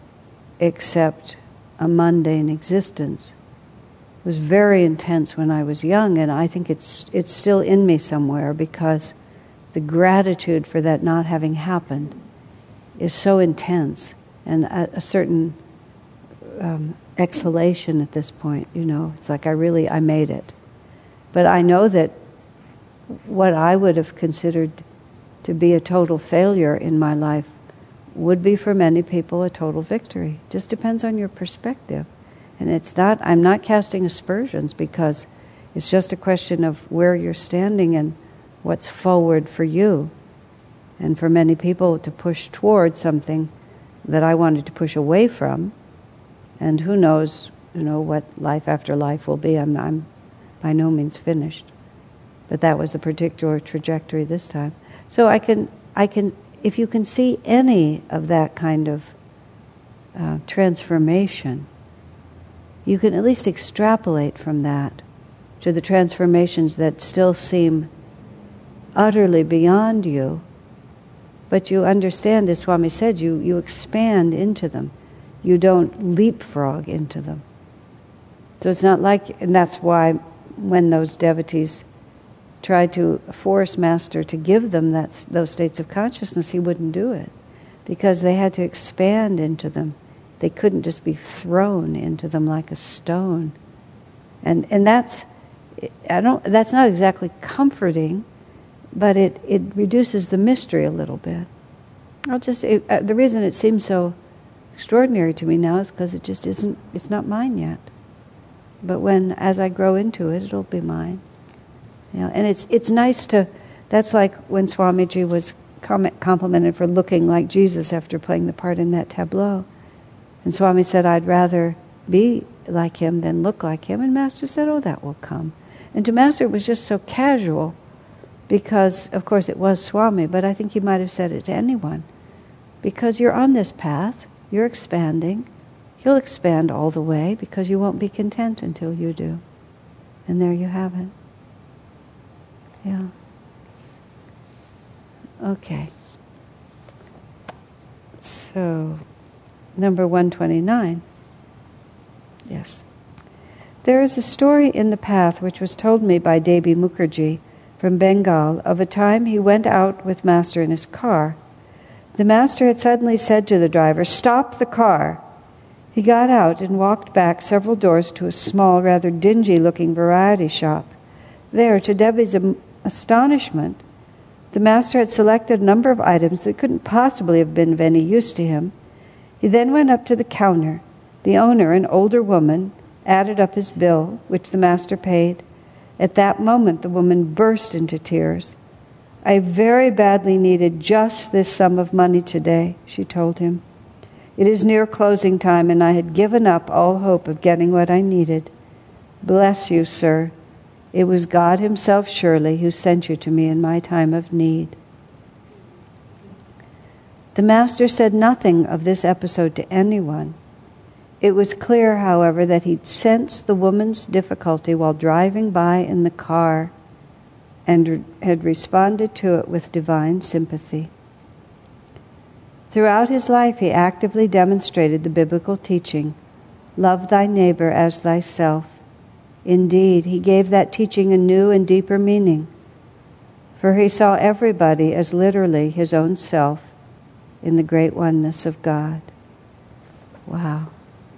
except a mundane existence was very intense when I was young, and I think it's still in me somewhere, because the gratitude for that not having happened is so intense, and a certain exhalation at this point, it's like I made it. But I know that what I would have considered to be a total failure in my life would be for many people a total victory. Just depends on your perspective. And I'm not casting aspersions, because it's just a question of where you're standing and what's forward for you. And for many people to push toward something that I wanted to push away from, and who knows, what life after life will be. I'm by no means finished. But that was the particular trajectory this time. So I can, if you can see any of that kind of transformation, you can at least extrapolate from that to the transformations that still seem utterly beyond you, but you understand, as Swami said, you expand into them. You don't leapfrog into them. So it's not like, and that's why when those devotees tried to force Master to give them those states of consciousness, he wouldn't do it, because they had to expand into them. They couldn't just be thrown into them like a stone. And that's not exactly comforting, but it reduces the mystery a little bit. The reason it seems so extraordinary to me now is because it just isn't, it's not mine yet. But as I grow into it, it'll be mine. And it's nice to, that's like when Swamiji was complimented for looking like Jesus after playing the part in that tableau. And Swami said, I'd rather be like him than look like him. And Master said, oh, that will come. And to Master it was just so casual, because, of course, it was Swami, but I think he might have said it to anyone. Because you're on this path, you're expanding. He'll expand all the way, because you won't be content until you do. And there you have it. Yeah. Okay. So, number 129. Yes. There is a story in the path which was told me by Devi Mukherjee from Bengal of a time he went out with Master in his car. The Master had suddenly said to the driver, "Stop the car." He got out and walked back several doors to a small, rather dingy-looking variety shop. There, to Devi's astonishment, the Master had selected a number of items that couldn't possibly have been of any use to him. He then went up to the counter. The owner, an older woman, added up his bill, which the Master paid. At that moment, the woman burst into tears. "I very badly needed just this sum of money today," she told him. "It is near closing time, and I had given up all hope of getting what I needed. Bless you, sir. It was God himself, surely, who sent you to me in my time of need." The Master said nothing of this episode to anyone. It was clear, however, that he'd sensed the woman's difficulty while driving by in the car and had responded to it with divine sympathy. Throughout his life, he actively demonstrated the biblical teaching, love thy neighbor as thyself. Indeed, he gave that teaching a new and deeper meaning, for he saw everybody as literally his own self in the great oneness of God. Wow.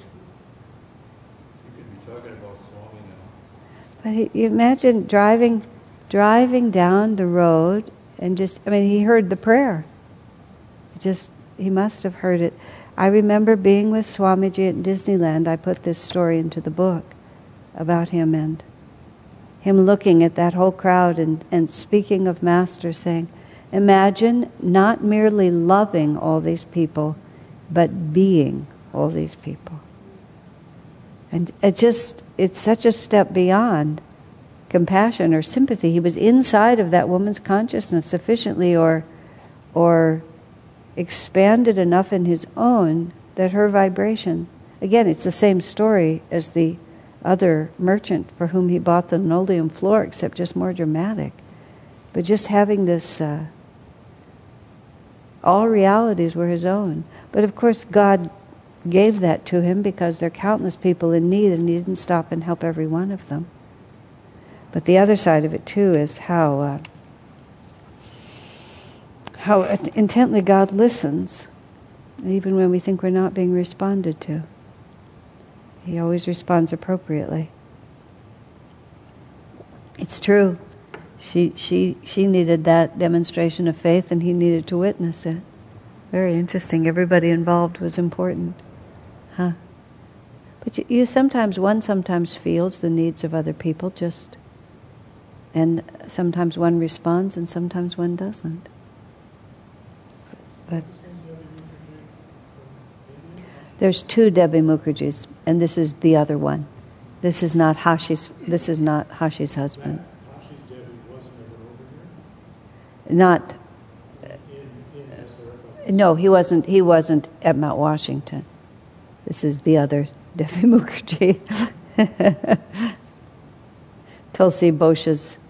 You could be talking about Swami now. But you imagine driving down the road and he heard the prayer. He must have heard it. I remember being with Swamiji at Disneyland. I put this story into the book about him and him looking at that whole crowd and speaking of Master, saying, imagine not merely loving all these people, but being all these people. And it's such a step beyond compassion or sympathy. He was inside of that woman's consciousness sufficiently or expanded enough in his own that her vibration, again, it's the same story as the other merchant for whom he bought the linoleum floor, except just more dramatic. But just having this, all realities were his own. But of course God gave that to him because there are countless people in need and he didn't stop and help every one of them. But the other side of it too is how intently God listens, even when we think we're not being responded to. He always responds appropriately. It's true. She needed that demonstration of faith, and he needed to witness it. Very interesting. Everybody involved was important, huh? But one sometimes feels the needs of other people, and sometimes one responds, and sometimes one doesn't. But there's two Debbie Mukherjees, and this is the other one. This is not Hashi's husband. Hashi's Debbie wasn't ever over here? Not. In SRF? No, he wasn't at Mount Washington. This is the other Debbie Mukherjee. Tulsi Boshe's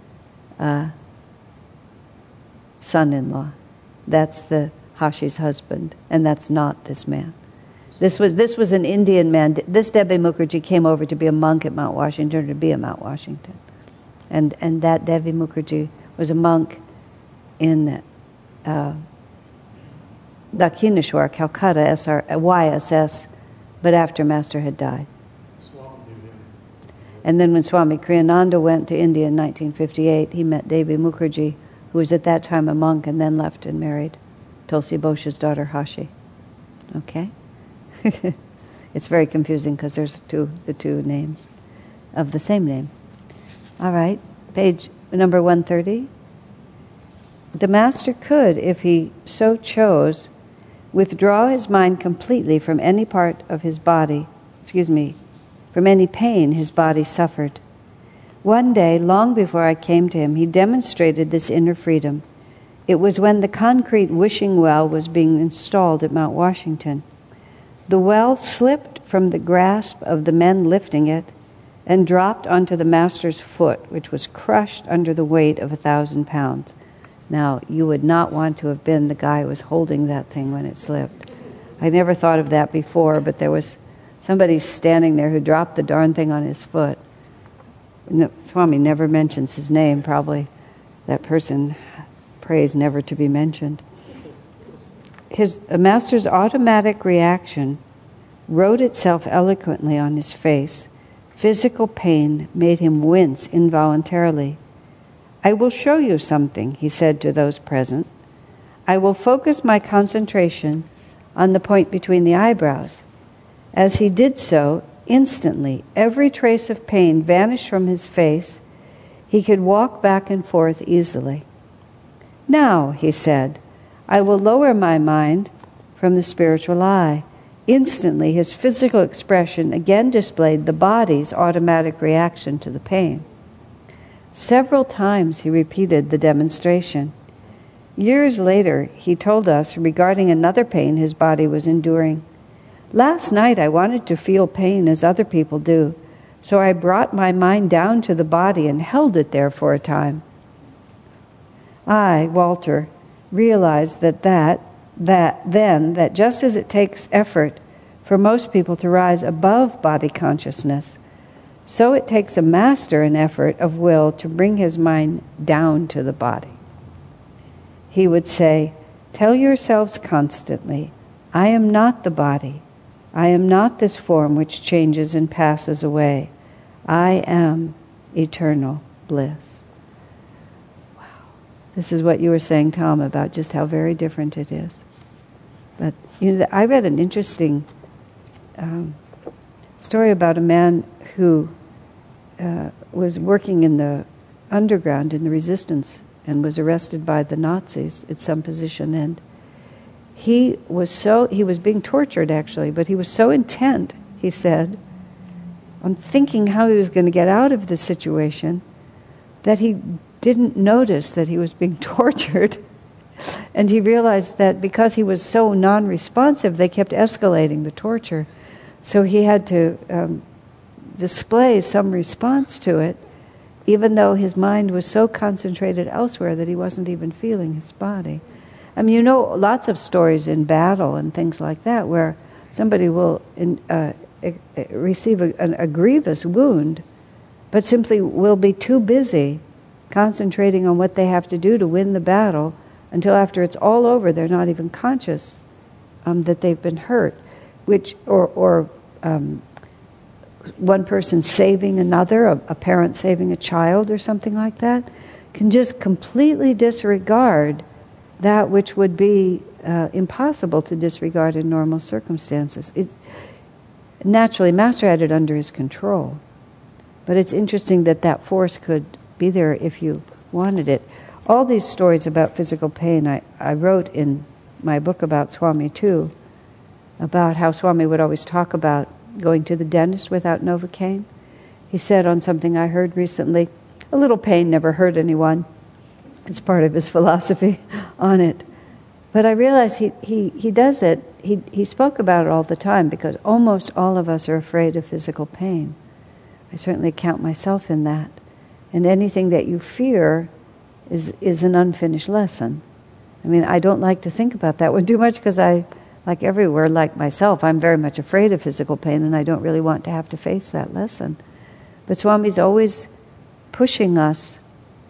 son-in-law. That's the Hashi's husband, and that's not this man. This was an Indian man. This Debbie Mukherjee came over to be a monk at Mount Washington, to be at Mount Washington. And that Debbie Mukherjee was a monk in Dakshineshwar, Calcutta, YSS, but after Master had died. Swami knew him. And then when Swami Kriyananda went to India in 1958, he met Devi Mukherjee, who was at that time a monk and then left and married Tulsi Boshe's daughter Hashi. Okay? It's very confusing because there's the two names of the same name. All right, page number 130. The Master could, if he so chose, withdraw his mind completely from any part of his body, from any pain his body suffered. One day, long before I came to him, he demonstrated this inner freedom. It was when the concrete wishing well was being installed at Mount Washington. The well slipped from the grasp of the men lifting it and dropped onto the Master's foot, which was crushed under the weight of 1,000 pounds. Now, you would not want to have been the guy who was holding that thing when it slipped. I never thought of that before, but there was somebody standing there who dropped the darn thing on his foot. No, Swami never mentions his name, probably. That person prays never to be mentioned. His Master's automatic reaction wrote itself eloquently on his face. Physical pain made him wince involuntarily. I will show you something, he said to those present. I will focus my concentration on the point between the eyebrows. As he did so, instantly, every trace of pain vanished from his face. He could walk back and forth easily. Now, he said, I will lower my mind from the spiritual eye. Instantly, his physical expression again displayed the body's automatic reaction to the pain. Several times he repeated the demonstration. Years later, he told us regarding another pain his body was enduring. Last night I wanted to feel pain as other people do, so I brought my mind down to the body and held it there for a time. I, Walter, realized that just as it takes effort for most people to rise above body consciousness, so it takes a master an effort of will to bring his mind down to the body. He would say, "Tell yourselves constantly, I am not the body. I am not this form which changes and passes away. I am eternal bliss." Wow. This is what you were saying, Tom, about just how very different it is. But I read an interesting story about a man who was working in the underground in the resistance and was arrested by the Nazis at some position, and he was being tortured actually, but he was so intent, he said, on thinking how he was going to get out of the situation that he didn't notice that he was being tortured. And he realized that because he was so non-responsive, they kept escalating the torture. So he had to display some response to it, even though his mind was so concentrated elsewhere that he wasn't even feeling his body. I mean, lots of stories in battle and things like that where somebody will receive a grievous wound, but simply will be too busy concentrating on what they have to do to win the battle until after it's all over, they're not even conscious that they've been hurt. One person saving another, a parent saving a child or something like that, can just completely disregard that which would be impossible to disregard in normal circumstances. Naturally, Master had it under his control, but it's interesting that force could be there if you wanted it. All these stories about physical pain, I wrote in my book about Swami too, about how Swami would always talk about going to the dentist without Novocaine. He said on something I heard recently, a little pain never hurt anyone. It's part of his philosophy on it. But I realized he does it, he spoke about it all the time because almost all of us are afraid of physical pain. I certainly count myself in that. And anything that you fear is an unfinished lesson. I mean, I don't like to think about that one too much because like everywhere, like myself, I'm very much afraid of physical pain and I don't really want to have to face that lesson. But Swami's always pushing us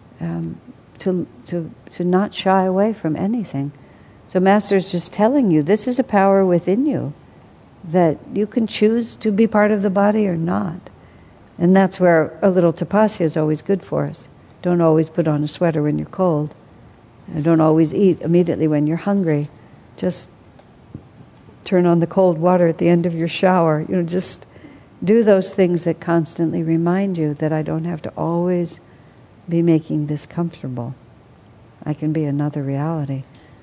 to not shy away from anything. So Master's just telling you, this is a power within you that you can choose to be part of the body or not. And that's where a little tapasya is always good for us. Don't always put on a sweater when you're cold. And don't always eat immediately when you're hungry. Just turn on the cold water at the end of your shower. Just do those things that constantly remind you that I don't have to always be making this comfortable. I can be another reality.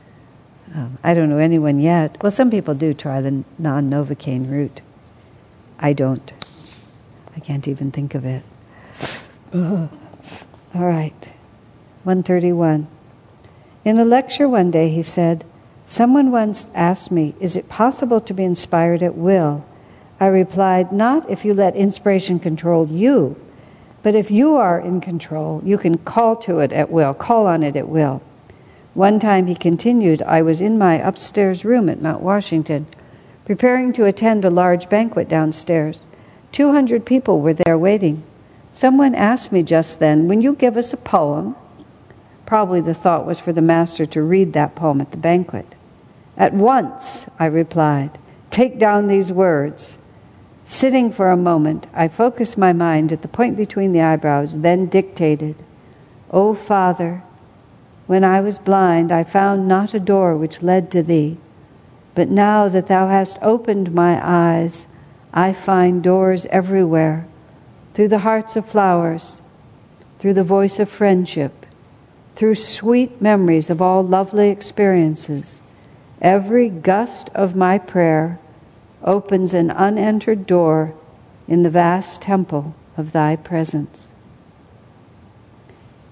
I don't know anyone yet. Well, some people do try the non-Novocaine route. I don't. I can't even think of it. All right. 131. In a lecture one day he said, "Someone once asked me, is it possible to be inspired at will? I replied, not if you let inspiration control you, but if you are in control, you can call on it at will. One time," he continued, "I was in my upstairs room at Mount Washington, preparing to attend a large banquet downstairs. 200 people were there waiting. Someone asked me just then, 'Will you give us a poem?' Probably the thought was for the Master to read that poem at the banquet. 'At once,' I replied. 'Take down these words.' Sitting for a moment, I focused my mind at the point between the eyebrows, then dictated, 'O Father, when I was blind, I found not a door which led to Thee. But now that Thou hast opened my eyes, I find doors everywhere, through the hearts of flowers, through the voice of friendship, through sweet memories of all lovely experiences. Every gust of my prayer opens an unentered door in the vast temple of Thy presence.'"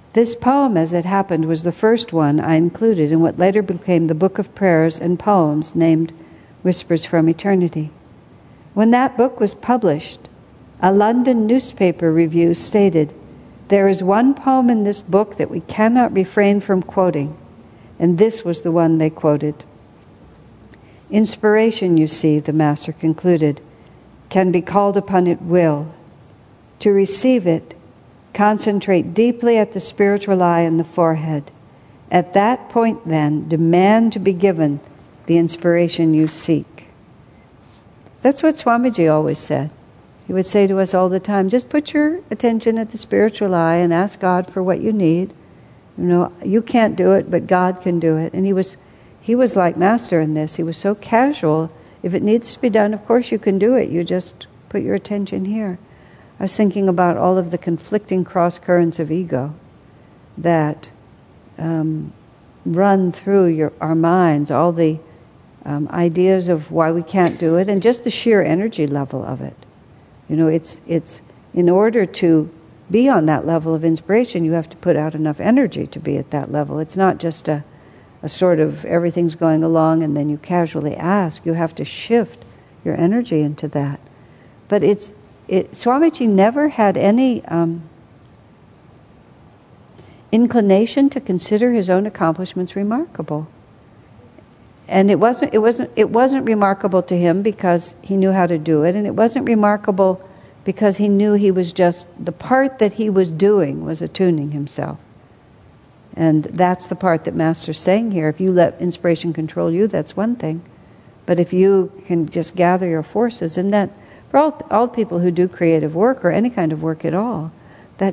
This poem, as it happened, was the first one I included in what later became the book of prayers and poems named Whispers from Eternity. When that book was published, a London newspaper review stated, "There is one poem in this book that we cannot refrain from quoting," and this was the one they quoted. Inspiration, you see, the Master concluded, can be called upon at will. To receive it, concentrate deeply at the spiritual eye and the forehead. At that point, then, demand to be given the inspiration you seek. That's what Swamiji always said. He would say to us all the time, just put your attention at the spiritual eye and ask God for what you need. You know, you can't do it, but God can do it. And he was like Master in this. He was so casual. If it needs to be done, of course you can do it. You just put your attention here. I was thinking about all of the conflicting cross currents of ego that run through our minds, all the ideas of why we can't do it, and just the sheer energy level of it. You know, it's in order to be on that level of inspiration, you have to put out enough energy to be at that level. It's not just a sort of everything's going along and then you casually ask. You have to shift your energy into that. But Swamiji never had any inclination to consider his own accomplishments remarkable. And it wasn't remarkable to him because he knew how to do it, and it wasn't remarkable because he knew he was just, the part that he was doing was attuning himself. And that's the part that Master's saying here. If you let inspiration control you, that's one thing. But if you can just gather your forces, and that for all people who do creative work or any kind of work at all, that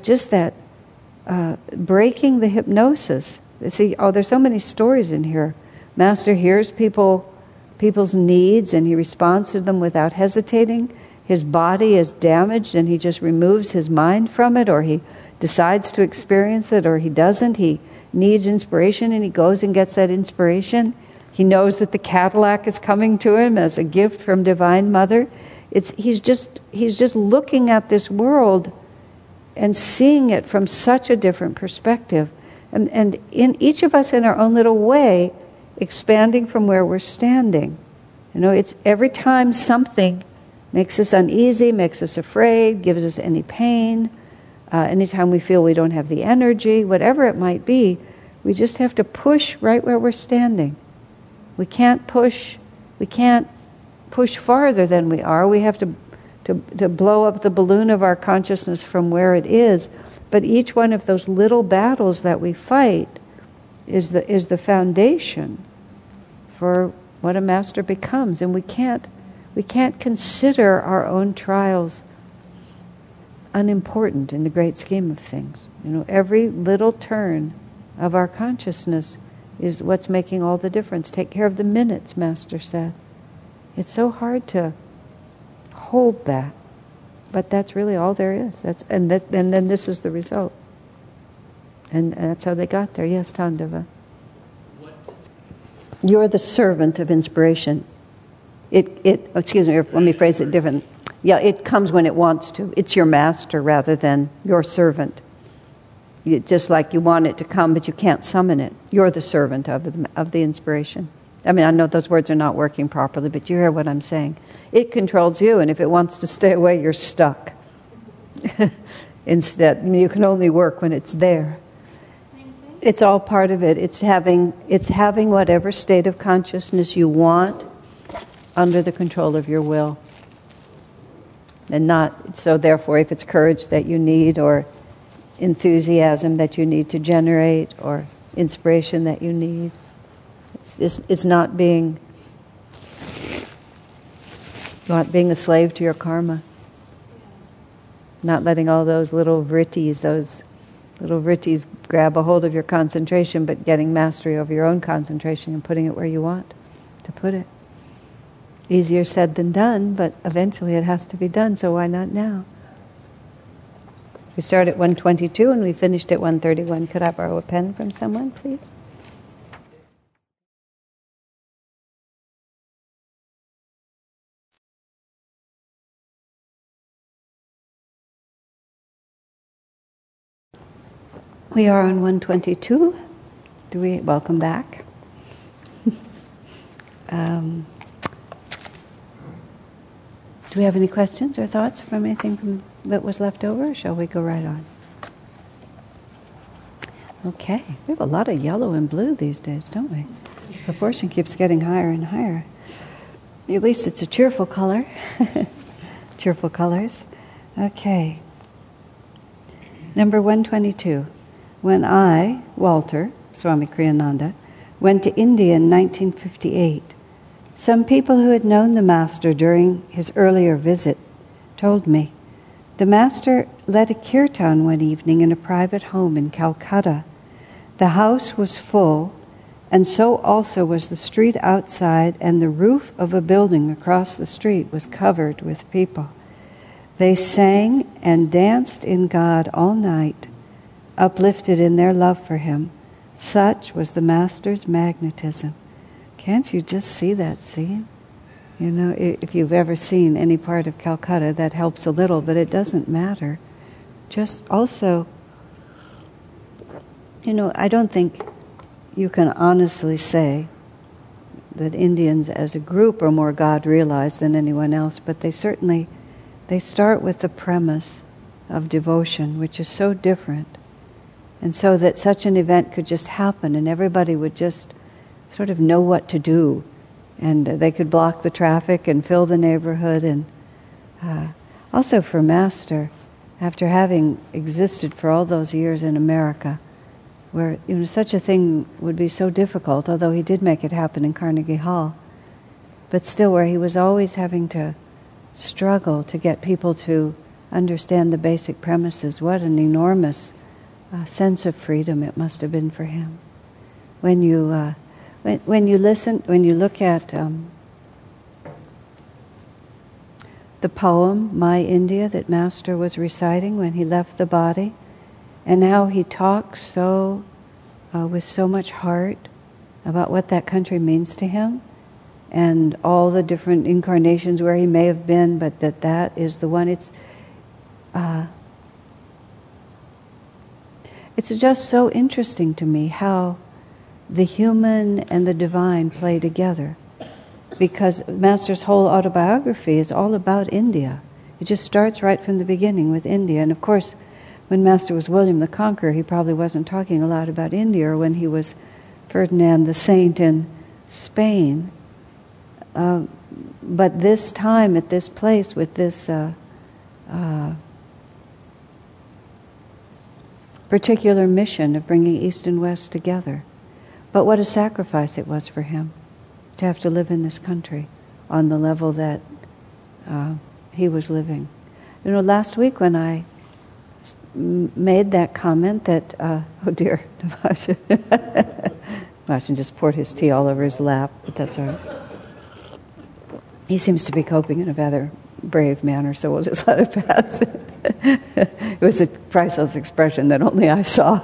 breaking the hypnosis. See, there's so many stories in here. Master hears people's needs and he responds to them without hesitating. His body is damaged and he just removes his mind from it, or he decides to experience it, or he doesn't. He needs inspiration and he goes and gets that inspiration. He knows that the Cadillac is coming to him as a gift from Divine Mother. He's just looking at this world and seeing it from such a different perspective. And in each of us in our own little way, expanding from where we're standing. You know, it's every time something makes us uneasy, makes us afraid, gives us any pain, anytime we feel we don't have the energy, whatever it might be, we just have to push right where we're standing. We can't push farther than we are. We have to blow up the balloon of our consciousness from where it is. But each one of those little battles that we fight is the foundation for what a master becomes. And we can't consider our own trials unimportant in the great scheme of things. You know, every little turn of our consciousness is what's making all the difference. Take care of the minutes, Master said. It's so hard to hold that, but that's really all there is. And then this is the result. And that's how they got there. Yes, Tandava. You're the servant of inspiration. Excuse me, let me phrase it different. Yeah, it comes when it wants to. It's your master rather than your servant. Just like you want it to come, but you can't summon it. You're the servant of the inspiration. I mean, I know those words are not working properly, but you hear what I'm saying. It controls you, and if it wants to stay away, you're stuck. Instead, you can only work when it's there. It's all part of it. It's having whatever state of consciousness you want under the control of your will. And not, so therefore, if it's courage that you need, or enthusiasm that you need to generate, or inspiration that you need, it's not being a slave to your karma. Not letting all those little vrittis grab a hold of your concentration, but getting mastery over your own concentration and putting it where you want to put it. Easier said than done, but eventually it has to be done, so why not now? We started at 1:22 and we finished at 1:31. Could I borrow a pen from someone, please? We are on 122. Welcome back. Do we have any questions or thoughts from anything that was left over, or shall we go right on? Okay, we have a lot of yellow and blue these days, don't we? The proportion keeps getting higher and higher. At least it's a cheerful color. Cheerful colors. Okay. Number 122. When I, Walter, Swami Kriyananda, went to India in 1958, some people who had known the Master during his earlier visits told me the Master led a kirtan one evening in a private home in Calcutta. The house was full, and so also was the street outside, and the roof of a building across the street was covered with people. They sang and danced in God all night, uplifted in their love for Him. Such was the Master's magnetism. Can't you just see that scene? You know, if you've ever seen any part of Calcutta, that helps a little, but it doesn't matter. Just also, you know, I don't think you can honestly say that Indians as a group are more God-realized than anyone else, but they start with the premise of devotion, which is so different. And so that such an event could just happen and everybody would just sort of know what to do. And they could block the traffic and fill the neighborhood. And also for Master, after having existed for all those years in America, where such a thing would be so difficult, although he did make it happen in Carnegie Hall, but still where he was always having to struggle to get people to understand the basic premises. What an enormous sense of freedom it must have been for him. When you look at the poem My India that Master was reciting when he left the body, and how he talks so with so much heart about what that country means to him, and all the different incarnations where he may have been, but that is the one. It's just so interesting to me how the human and the divine play together, because Master's whole autobiography is all about India. It just starts right from the beginning with India. And of course, when Master was William the Conqueror, he probably wasn't talking a lot about India, or when he was Ferdinand the Saint in Spain. But this time, at this place, with this particular mission of bringing East and West together. But what a sacrifice it was for him to have to live in this country on the level that he was living. Last week when I made that comment that, oh dear, Sebastian just poured his tea all over his lap, but that's all right. He seems to be coping in a rather brave manner, so we'll just let it pass. It was a priceless expression that only I saw.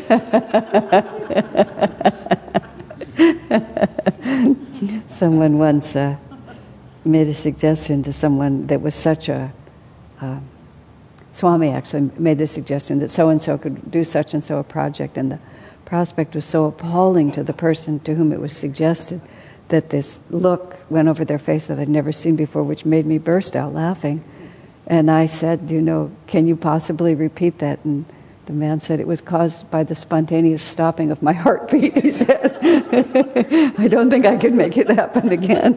Someone once made a suggestion to someone that was such a... Swami actually made the suggestion that so-and-so could do such and so a project, and the prospect was so appalling to the person to whom it was suggested that this look went over their face that I'd never seen before, which made me burst out laughing. And I said, can you possibly repeat that? And the man said, it was caused by the spontaneous stopping of my heartbeat, he said. I don't think I could make it happen again.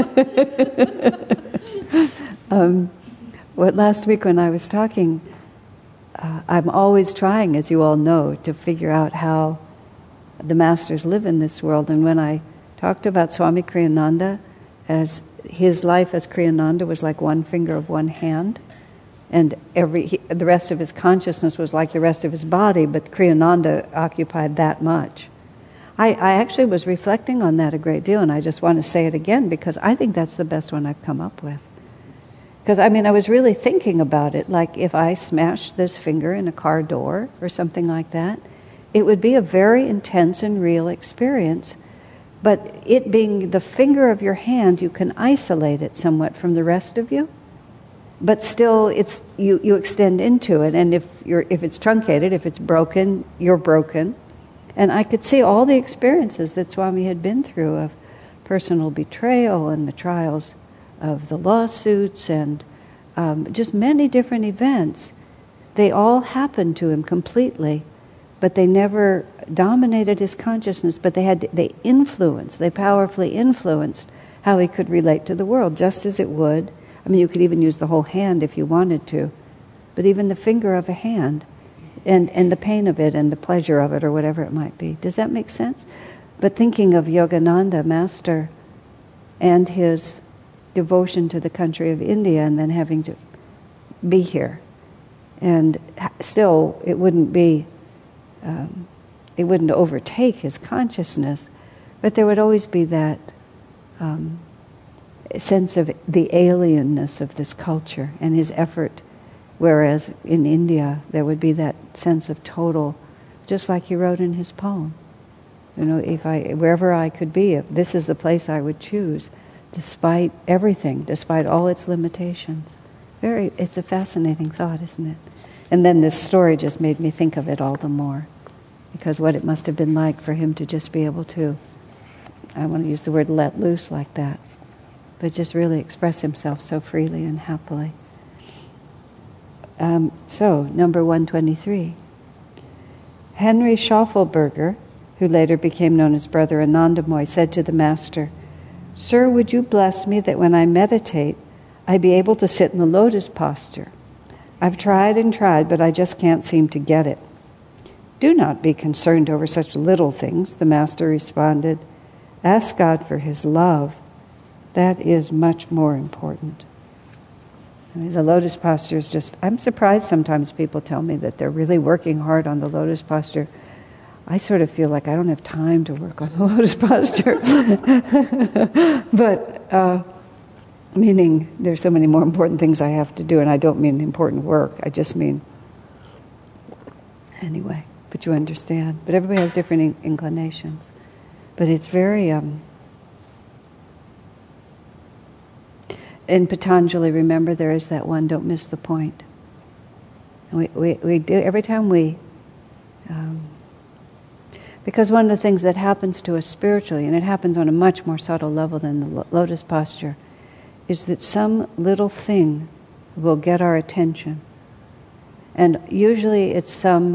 Last week when I was talking, I'm always trying, as you all know, to figure out how the masters live in this world. And when I talked about Swami Kriyananda, as his life as Kriyananda was like one finger of one hand, and the rest of his consciousness was like the rest of his body, but Kriyananda occupied that much. I actually was reflecting on that a great deal, and I just want to say it again because I think that's the best one I've come up with. Because, I was really thinking about it, like if I smashed this finger in a car door or something like that, it would be a very intense and real experience. But it being the finger of your hand, you can isolate it somewhat from the rest of you. but still it's you extend into it, and if it's truncated, if it's broken, you're broken. And I could see all the experiences that Swami had been through of personal betrayal and the trials of the lawsuits and just many different events. They all happened to him completely, but they never dominated his consciousness, but they powerfully influenced how he could relate to the world, just as it would. I mean, you could even use the whole hand if you wanted to, but even the finger of a hand, and the pain of it and the pleasure of it, or whatever it might be. Does that make sense? But thinking of Yogananda, Master, and his devotion to the country of India, and then having to be here, and still it wouldn't overtake his consciousness, but there would always be that sense of the alienness of this culture and his effort, whereas in India there would be that sense of total, just like he wrote in his poem. You know, wherever I could be, if this is the place I would choose, despite everything, despite all its limitations. It's a fascinating thought, isn't it? And then this story just made me think of it all the more, because what it must have been like for him to just be able to, I want to use the word let loose like that, but just really express himself so freely and happily. So, number 123. Henry Schaufelberger, who later became known as Brother Anandamoy, said to the Master, "Sir, would you bless me that when I meditate, I be able to sit in the lotus posture? I've tried and tried, but I just can't seem to get it." "Do not be concerned over such little things," the Master responded. "Ask God for His love. That is much more important." I mean, the lotus posture is just, I'm surprised sometimes people tell me that they're really working hard on the lotus posture. I sort of feel like I don't have time to work on the lotus posture. But, meaning there's so many more important things I have to do, and I don't mean important work, I just mean, anyway, but you understand. But everybody has different inclinations. But it's very, in Patanjali, remember, there is that one, don't miss the point. And we do, every time we, because one of the things that happens to us spiritually, and it happens on a much more subtle level than the lotus posture, is that some little thing will get our attention. And usually it's some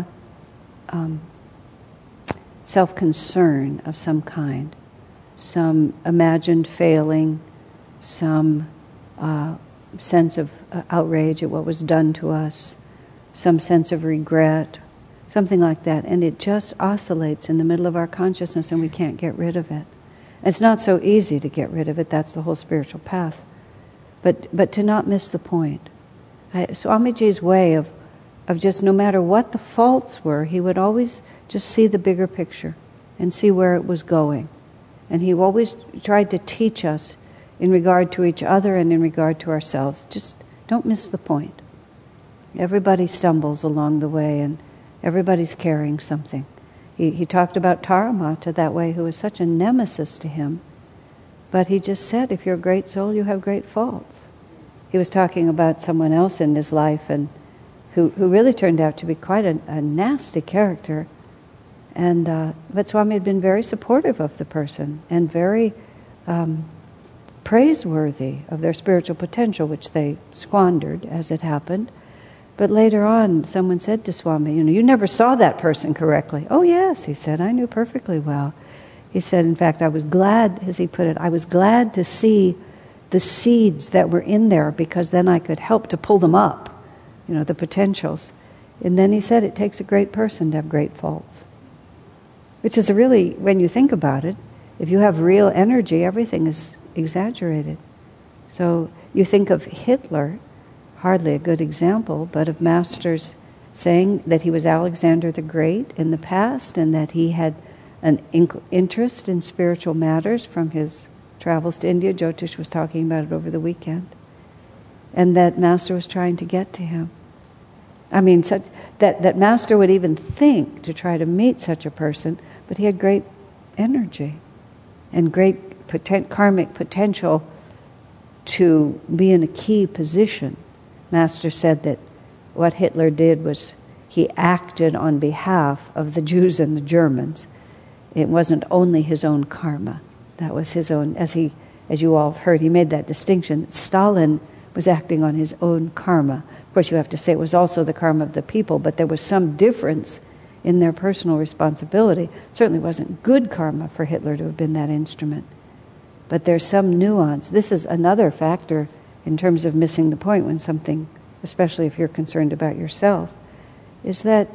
self-concern of some kind, some imagined failing, some sense of outrage at what was done to us, some sense of regret, something like that. And it just oscillates in the middle of our consciousness and we can't get rid of it. It's not so easy to get rid of it, that's the whole spiritual path. But to not miss the point. Swamiji's way of just, no matter what the faults were, he would always just see the bigger picture and see where it was going. And he always tried to teach us in regard to each other and in regard to ourselves. Just don't miss the point. Everybody stumbles along the way and everybody's carrying something. He talked about Taramata that way, who was such a nemesis to him. But he just said, if you're a great soul, you have great faults. He was talking about someone else in his life and who really turned out to be quite a nasty character. And but Swami had been very supportive of the person and very praiseworthy of their spiritual potential, which they squandered as it happened. But later on, someone said to Swami, you never saw that person correctly. "Oh yes," he said, "I knew perfectly well." He said, in fact, I was glad, as he put it, I was glad to see the seeds that were in there, because then I could help to pull them up, the potentials. And then he said, it takes a great person to have great faults. Which is really, when you think about it, if you have real energy, everything is exaggerated. So you think of Hitler, hardly a good example, but of masters saying that he was Alexander the Great in the past and that he had an interest in spiritual matters from his travels to India. Jyotish was talking about it over the weekend. And that Master was trying to get to him. I mean, that Master would even think to try to meet such a person, but he had great energy and great karmic potential to be in a key position Master said that what Hitler did was he acted on behalf of the Jews and the Germans. It wasn't only his own karma. That was his own, as you all have heard, he made that distinction that Stalin was acting on his own karma. Of course, you have to say it was also the karma of the people, but there was some difference in their personal responsibility. Certainly wasn't good karma for Hitler to have been that instrument. But there's some nuance. This is another factor in terms of missing the point when something, especially if you're concerned about yourself, is that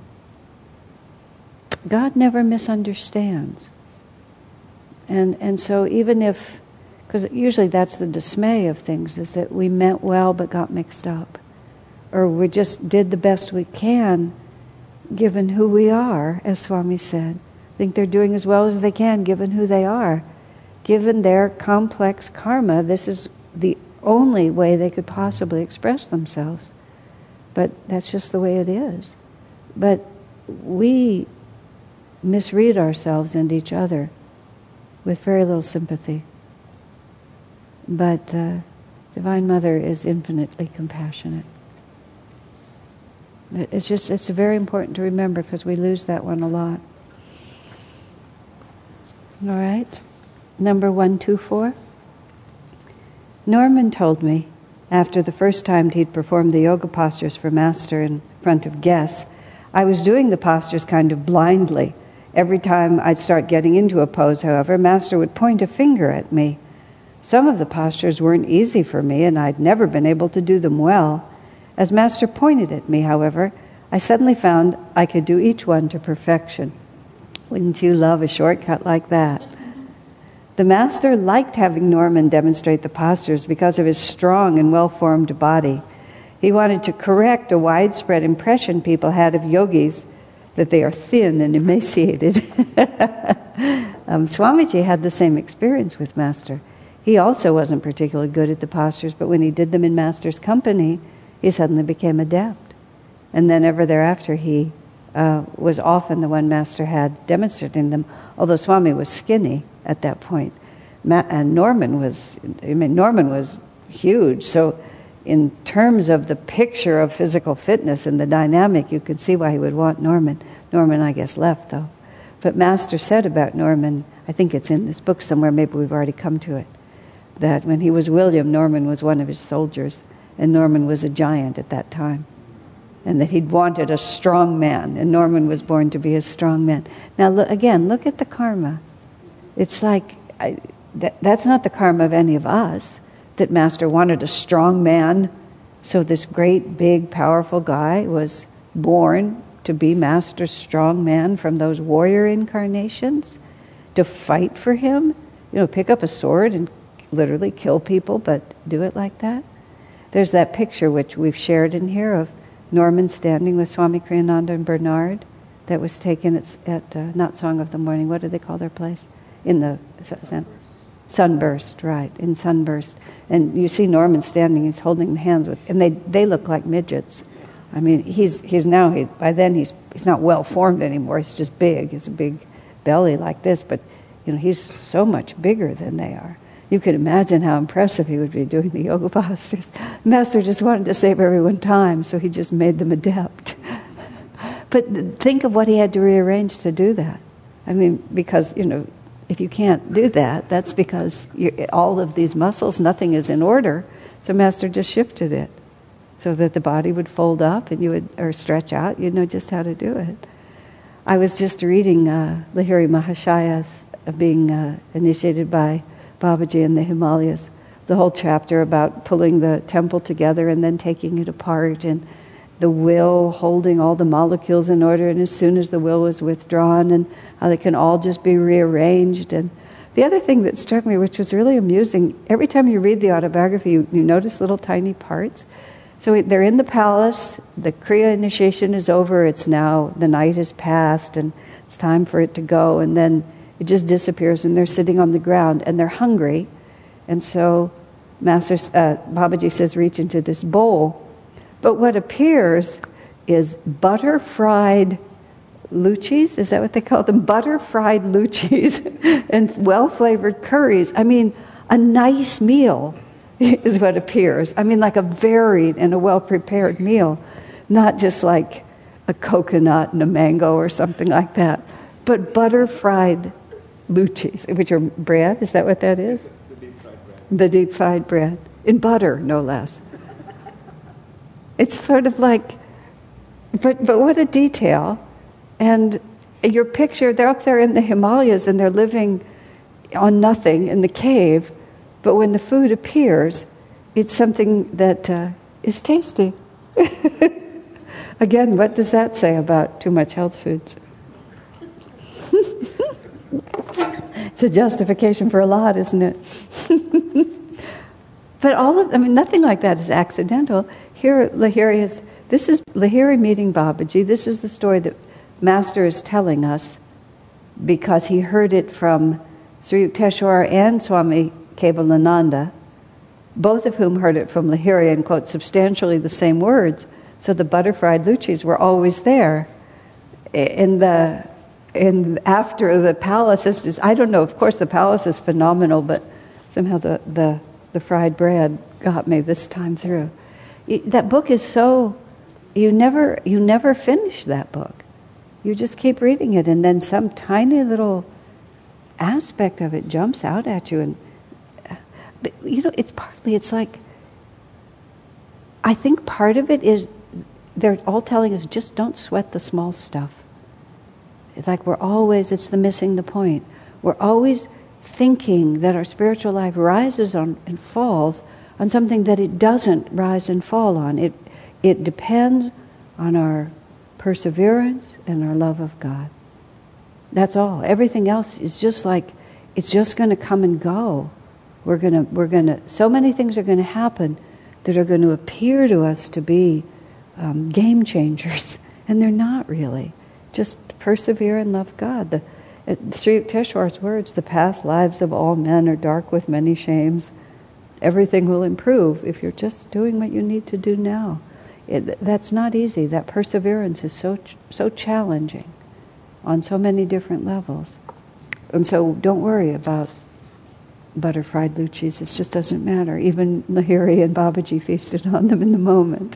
God never misunderstands. And so even if, because usually that's the dismay of things, is that we meant well but got mixed up. Or we just did the best we can given who we are, as Swami said. I think they're doing as well as they can given who they are. Given their complex karma, this is the only way they could possibly express themselves. But that's just the way it is. But we misread ourselves and each other with very little sympathy. But Divine Mother is infinitely compassionate. It's very important to remember because we lose that one a lot. All right. Number 124. Norman told me, after the first time he'd performed the yoga postures for Master in front of guests, I was doing the postures kind of blindly. Every time I'd start getting into a pose, however, Master would point a finger at me. Some of the postures weren't easy for me, and I'd never been able to do them well. As Master pointed at me, however, I suddenly found I could do each one to perfection. Wouldn't you love a shortcut like that? The Master liked having Norman demonstrate the postures because of his strong and well-formed body. He wanted to correct a widespread impression people had of yogis that they are thin and emaciated. Swamiji had the same experience with Master. He also wasn't particularly good at the postures, but when he did them in Master's company, he suddenly became adept. And then ever thereafter, he was often the one Master had demonstrating them, although Swami was skinny at that point. And Norman was huge. So in terms of the picture of physical fitness and the dynamic, you could see why he would want Norman. Norman, I guess, left, though. But Master said about Norman, I think it's in this book somewhere, maybe we've already come to it, that when he was William, Norman was one of his soldiers, and Norman was a giant at that time. And that he'd wanted a strong man, and Norman was born to be a strong man. Now, look at the karma. It's like, that's not the karma of any of us, that Master wanted a strong man, so this great, big, powerful guy was born to be Master's strong man from those warrior incarnations, to fight for him, pick up a sword and literally kill people, but do it like that. There's that picture which we've shared in here of Norman standing with Swami Kriyananda and Bernard that was taken at not Song of the Morning, what do they call their place? In the Sunburst, right, in Sunburst. And you see Norman standing, he's holding hands with, and they look like midgets. I mean, by then he's not well formed anymore, he's just big, he's a big belly like this, but he's so much bigger than they are. You could imagine how impressive he would be doing the yoga postures. Master just wanted to save everyone time, so he just made them adept. But think of what he had to rearrange to do that. I mean, because, if you can't do that, that's because all of these muscles, nothing is in order. So Master just shifted it so that the body would fold up and or stretch out. You'd know just how to do it. I was just reading Lahiri Mahashaya's being initiated by Babaji in the Himalayas, the whole chapter about pulling the temple together and then taking it apart, and the will holding all the molecules in order, and as soon as the will was withdrawn, and how they can all just be rearranged. And the other thing that struck me, which was really amusing, every time you read the autobiography, you notice little tiny parts. So they're in the palace, the Kriya initiation is over, it's now, the night has passed, and it's time for it to go, and then it just disappears, and they're sitting on the ground, and they're hungry. And so Babaji says, reach into this bowl. But what appears is butter-fried luchis, is that what they call them? Butter-fried luchis and well-flavored curries. I mean, a nice meal is what appears. I mean, like a varied and a well-prepared meal, not just like a coconut and a mango or something like that, but butter-fried luchis, which are bread. Is that what that is? The deep fried bread. The deep-fried bread. In butter, no less. It's sort of like, but what a detail. And your picture, they're up there in the Himalayas and they're living on nothing in the cave, but when the food appears, it's something that is tasty. Again, what does that say about too much health foods? It's a justification for a lot, isn't it? But nothing like that is accidental. Here, this is Lahiri meeting Babaji. This is the story that Master is telling us because he heard it from Sri Yukteswar and Swami Kevalananda, both of whom heard it from Lahiri and quote substantially the same words. So the butter-fried luchis were always there. After the palace, I don't know, of course the palace is phenomenal, but somehow the fried bread got me this time through. That book is so, you never finish that book. You just keep reading it, and then some tiny little aspect of it jumps out at you. But it's like, I think part of it is they're all telling us just don't sweat the small stuff. It's like it's the missing the point. We're always thinking that our spiritual life rises on and falls on something that it doesn't rise and fall on. It depends on our perseverance and our love of God. That's all. Everything else is just like, it's just going to come and go. So many things are going to happen that are going to appear to us to be game changers, and they're not really. Just persevere and love God. Sri Yukteswar's words, the past lives of all men are dark with many shames. Everything will improve if you're just doing what you need to do now. That's not easy. That perseverance is so challenging on so many different levels. And so don't worry about butter-fried luchis. It just doesn't matter. Even Lahiri and Babaji feasted on them in the moment.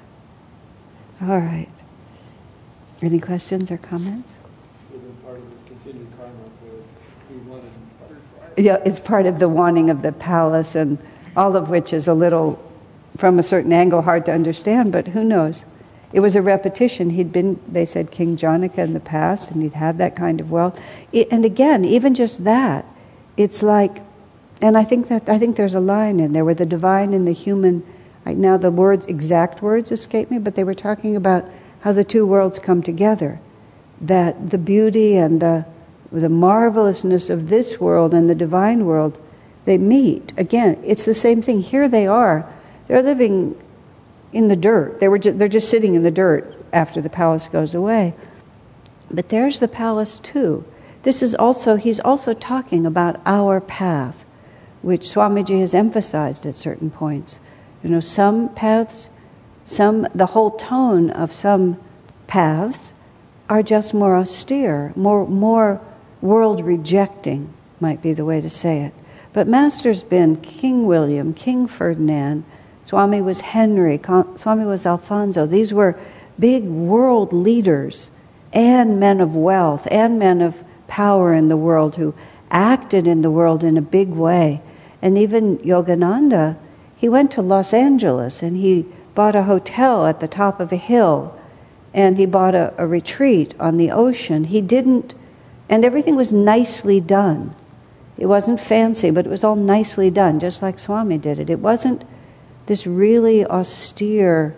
All right. Any questions or comments? So then part of his continued karma for he wanted butter fried. Yeah, it's part of the wanting of the palace, and all of which is a little, from a certain angle, hard to understand, but who knows? It was a repetition. He'd been, they said, King Janaka in the past, and he'd had that kind of wealth. And again, even just that, it's like, and I think there's a line in there where the divine and the human, now the exact words escape me, but they were talking about how the two worlds come together, that the beauty and the marvelousness of this world and the divine world, they meet. Again, it's the same thing. Here they are. They're living in the dirt. They're just sitting in the dirt after the palace goes away. But there's the palace too. He's also talking about our path, which Swamiji has emphasized at certain points. Some paths, the whole tone of some paths are just more austere, more world-rejecting, might be the way to say it. But Master's been King William, King Ferdinand, Swami was Henry, Swami was Alfonso. These were big world leaders and men of wealth and men of power in the world who acted in the world in a big way. And even Yogananda, he went to Los Angeles and he bought a hotel at the top of a hill and he bought a retreat on the ocean. And everything was nicely done. It wasn't fancy, but it was all nicely done, just like Swami did it. It wasn't this really austere,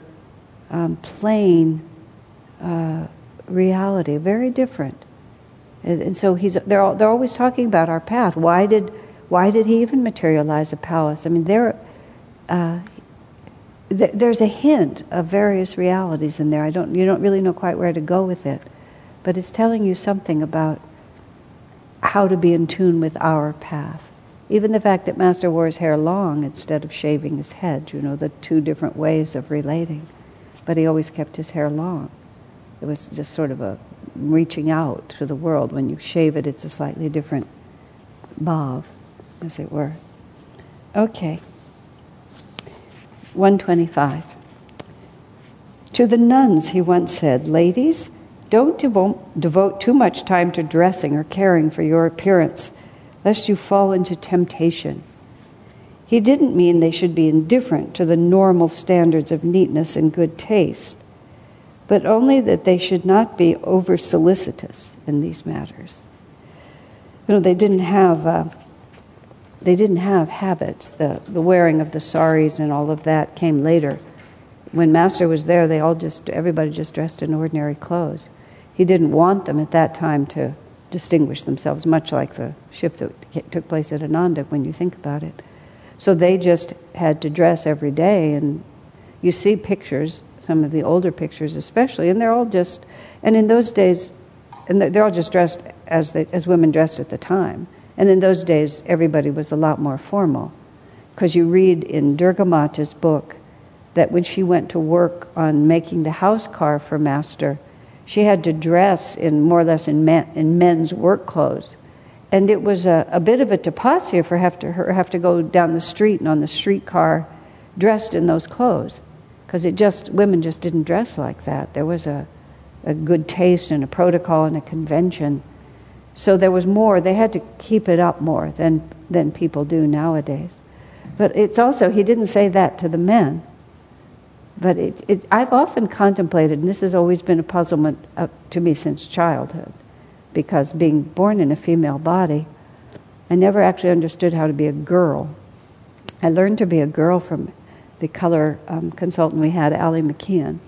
plain reality, very different. And so they're always talking about our path. Why did he even materialize a palace? I mean, there's a hint of various realities in there. You don't really know quite where to go with it, but it's telling you something about how to be in tune with our path. Even the fact that Master wore his hair long instead of shaving his head, the two different ways of relating. But he always kept his hair long. It was just sort of a reaching out to the world. When you shave it, it's a slightly different bhav, as it were. Okay. 125. To the nuns, he once said, "Ladies, don't devote too much time to dressing or caring for your appearance, lest you fall into temptation." He didn't mean they should be indifferent to the normal standards of neatness and good taste, but only that they should not be over-solicitous in these matters. You know, they didn't have habits. The wearing of the saris and all of that came later. When Master was there, everybody just dressed in ordinary clothes. He didn't want them at that time to distinguish themselves, much like the shift that took place at Ananda, when you think about it. So they just had to dress every day, and you see pictures, some of the older pictures especially, and they're all just, and in those days, and they're all just dressed as women dressed at the time. And in those days, everybody was a lot more formal, because you read in Durga Mata's book that when she went to work on making the house car for Master, she had to dress in more or less in men's work clothes. And it was a bit of a tapasya for her have to go down the street and on the streetcar dressed in those clothes, because women just didn't dress like that. There was a good taste and a protocol and a convention. So there was more. They had to keep it up more than people do nowadays. But it's also, he didn't say that to the men. But I've often contemplated, and this has always been a puzzlement to me since childhood, because being born in a female body, I never actually understood how to be a girl. I learned to be a girl from the color consultant we had, Allie McKeon,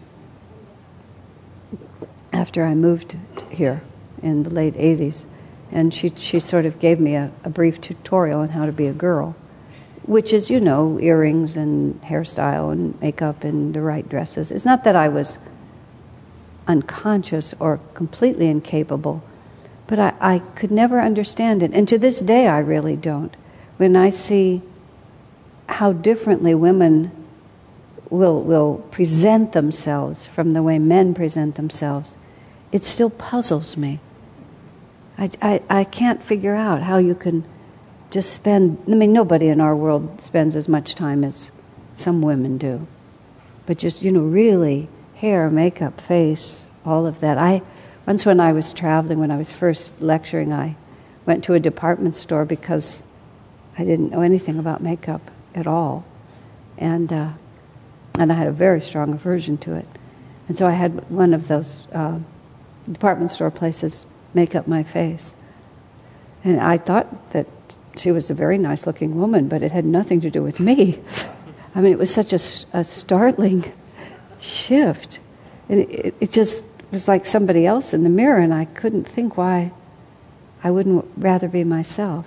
after I moved here in the late 80s. And she sort of gave me a brief tutorial on how to be a girl, which is, earrings and hairstyle and makeup and the right dresses. It's not that I was unconscious or completely incapable, but I could never understand it. And to this day, I really don't. When I see how differently women will present themselves from the way men present themselves, it still puzzles me. I can't figure out how you can just spend... nobody in our world spends as much time as some women do. But just, really, hair, makeup, face, all of that. Once when I was traveling, when I was first lecturing, I went to a department store because I didn't know anything about makeup at all. And I had a very strong aversion to it. And so I had one of those department store places make up my face. And I thought that she was a very nice-looking woman, but it had nothing to do with me. It was such a startling shift. It just was like somebody else in the mirror, and I couldn't think why I wouldn't rather be myself.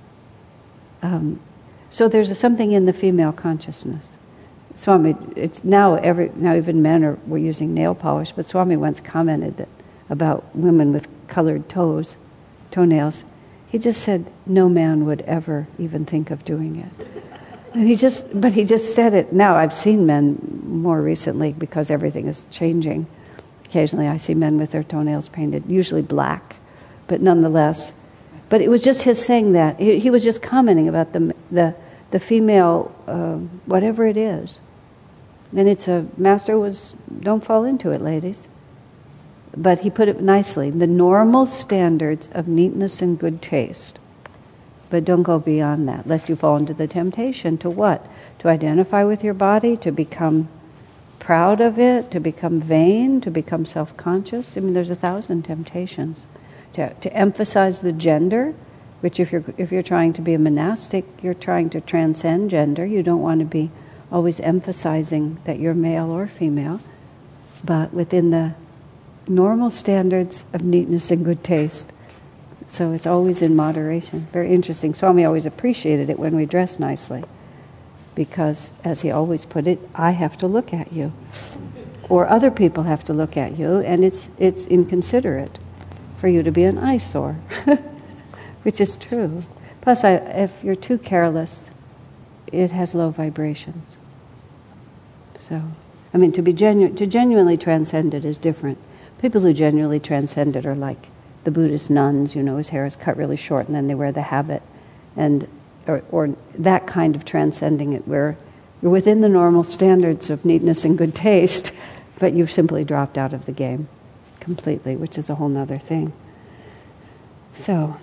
So there's something in the female consciousness. Swami, it's now even men were using nail polish, but Swami once commented about women with colored toenails. He just said no man would ever even think of doing it. And he just said it. Now I've seen men more recently because everything is changing. Occasionally I see men with their toenails painted, usually black, but nonetheless. But it was just his saying that. He was just commenting about the female, whatever it is. And Master was, don't fall into it, ladies. But he put it nicely, the normal standards of neatness and good taste. But don't go beyond that, lest you fall into the temptation to what? To identify with your body, to become proud of it, to become vain, to become self-conscious. There's 1,000 temptations. To emphasize the gender, which if you're trying to be a monastic, you're trying to transcend gender. You don't want to be always emphasizing that you're male or female, but within the normal standards of neatness and good taste. So it's always in moderation. Very interesting. Swami always appreciated it when we dress nicely, because, as he always put it, I have to look at you, or other people have to look at you, and it's inconsiderate for you to be an eyesore, which is true. Plus, if you're too careless, it has low vibrations. So, to genuinely transcend it is different. People who genuinely transcend it are like the Buddhist nuns, whose hair is cut really short and then they wear the habit, or that kind of transcending it where You're within the normal standards of neatness and good taste, but you've simply dropped out of the game completely, which is a whole nother thing. So,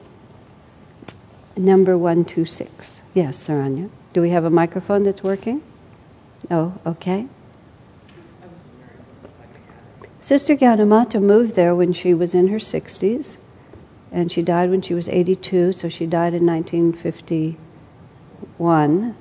number 126. Yes, Saranya. Do we have a microphone that's working? Oh, okay. Sister Gyanamata moved there when she was in her 60s, and she died when she was 82, so she died in 1951.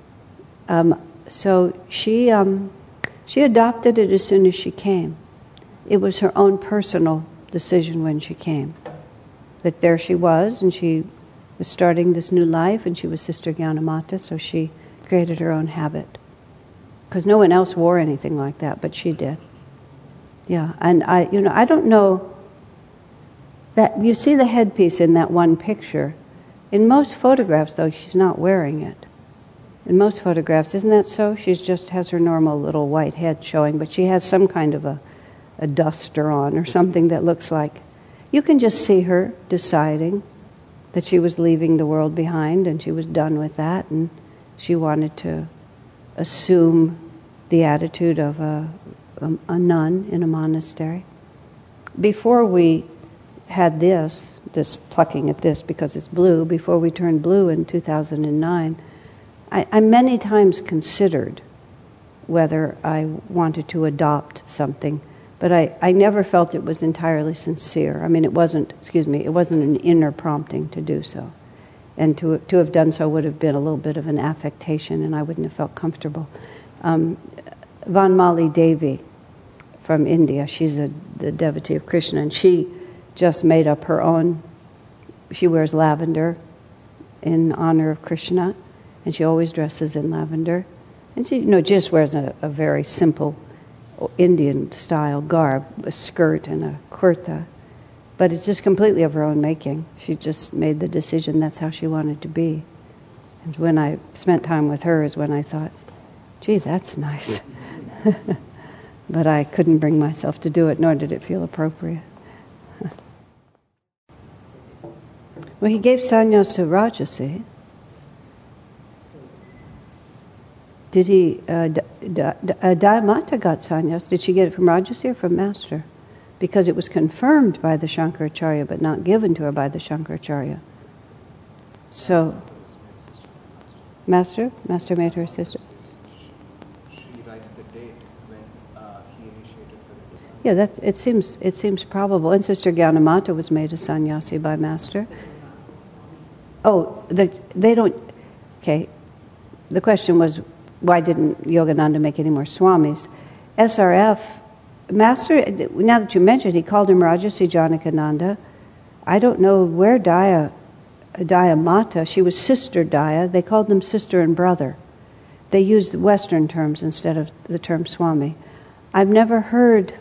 So she adopted it as soon as she came. It was her own personal decision when she came. That there she was, and she was starting this new life, and she was Sister Gyanamata, so she created her own habit. Because no one else wore anything like that, but she did. Yeah, and I don't know that you see the headpiece in that one picture. In most photographs, though, she's not wearing it. In most photographs, isn't that so? She just has her normal little white head showing, but she has some kind of a duster on or something that looks like. You can just see her deciding that she was leaving the world behind and she was done with that, and she wanted to assume the attitude of a nun in a monastery. Before we had this plucking at this because it's blue, before we turned blue in 2009, I many times considered whether I wanted to adopt something, but I never felt it was entirely sincere. I mean, it wasn't an inner prompting to do so. And to have done so would have been a little bit of an affectation, and I wouldn't have felt comfortable. Vanmali Devi from India, she's the devotee of Krishna, and she just made up her own. She wears lavender in honor of Krishna, and she always dresses in lavender. And she just wears a very simple Indian-style garb, a skirt and a kurta. But it's just completely of her own making. She just made the decision that's how she wanted to be. And when I spent time with her is when I thought, gee, that's nice. But I couldn't bring myself to do it, nor did it feel appropriate. Well, he gave sannyas to Rajasi. Did he, Dayamata got sannyas. Did she get it from Rajasi or from Master? Because it was confirmed by the Shankaracharya, but not given to her by the Shankaracharya. So, Master made her sister. She writes the date when he initiated her. Yeah, it seems probable. And Sister Gyanamata was made a sannyasi by Master. Oh, they don't. Okay, the question was, why didn't Yogananda make any more swamis? SRF. Master, now that you mentioned, he called him Rajasi Janakananda. I don't know where Dayamata, she was Sister Daya. They called them sister and brother. They used Western terms instead of the term Swami. I've never heard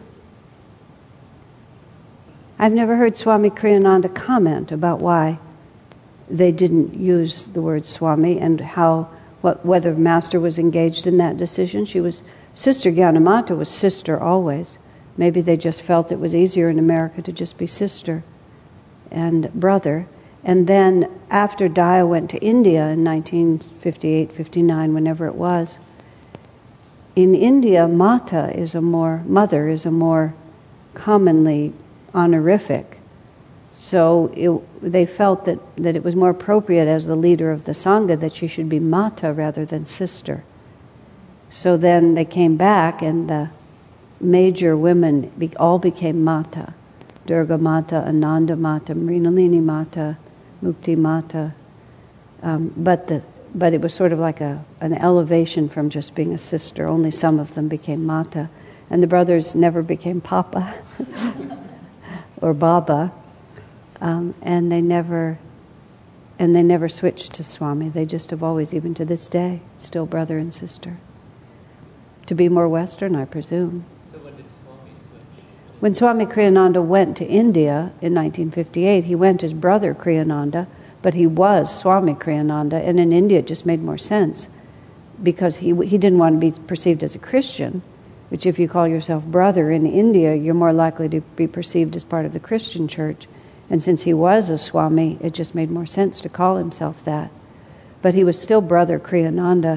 Swami Kriyananda comment about why they didn't use the word Swami and whether Master was engaged in that decision. Sister Gyanamata was sister always. Maybe they just felt it was easier in America to just be sister and brother. And then after Daya went to India in 1958, 59, whenever it was, in India, mother is a more commonly honorific. So they felt that it was more appropriate as the leader of the Sangha that she should be mata rather than sister. So then they came back and the major women all became mata. Durga Mata, Ananda Mata, Mrinalini Mata, Mukti Mata. But it was sort of like an elevation from just being a sister. Only some of them became mata. And the brothers never became papa or baba. And they never switched to Swami. They just have always, even to this day, still brother and sister. To be more Western, I presume. So when did Swami switch? When Swami Kriyananda went to India in 1958, he went as brother Kriyananda, but he was Swami Kriyananda, and in India it just made more sense because he didn't want to be perceived as a Christian, which if you call yourself brother in India, you're more likely to be perceived as part of the Christian church. And since he was a Swami, it just made more sense to call himself that. But he was still brother Kriyananda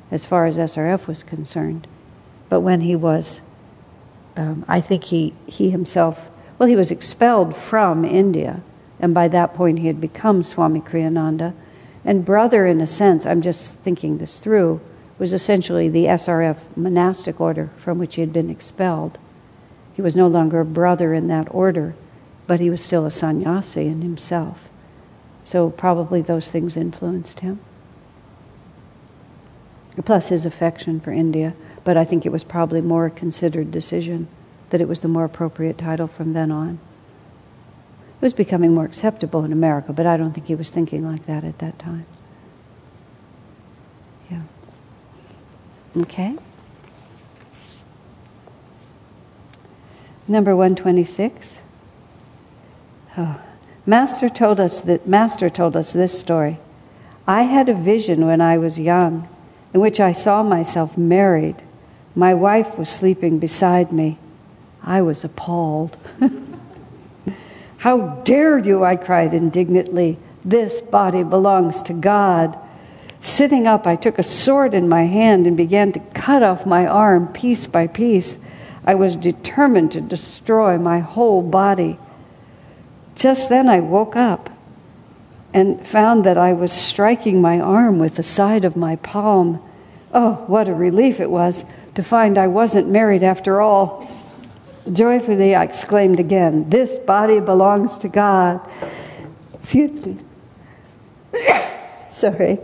as far as SRF was concerned. But when he was, I think he himself, well, he was expelled from India, and by that point he had become Swami Kriyananda. And brother, in a sense, I'm just thinking this through, was essentially the SRF monastic order from which he had been expelled. He was no longer a brother in that order, but he was still a sannyasi in himself. So probably those things influenced him. Plus his affection for India. But I think it was probably more a considered decision that it was the more appropriate title from then on. It was becoming more acceptable in America, but I don't think he was thinking like that at that time. Yeah. Okay. Number 126. Oh. Master told us this story. I had a vision when I was young in which I saw myself married. My wife was sleeping beside me. I was appalled. How dare you, I cried indignantly. This body belongs to God. Sitting up, I took a sword in my hand and began to cut off my arm piece by piece. I was determined to destroy my whole body. Just then I woke up and found that I was striking my arm with the side of my palm. Oh, what a relief it was to find I wasn't married after all. Joyfully I exclaimed again, this body belongs to God. Excuse me. Sorry.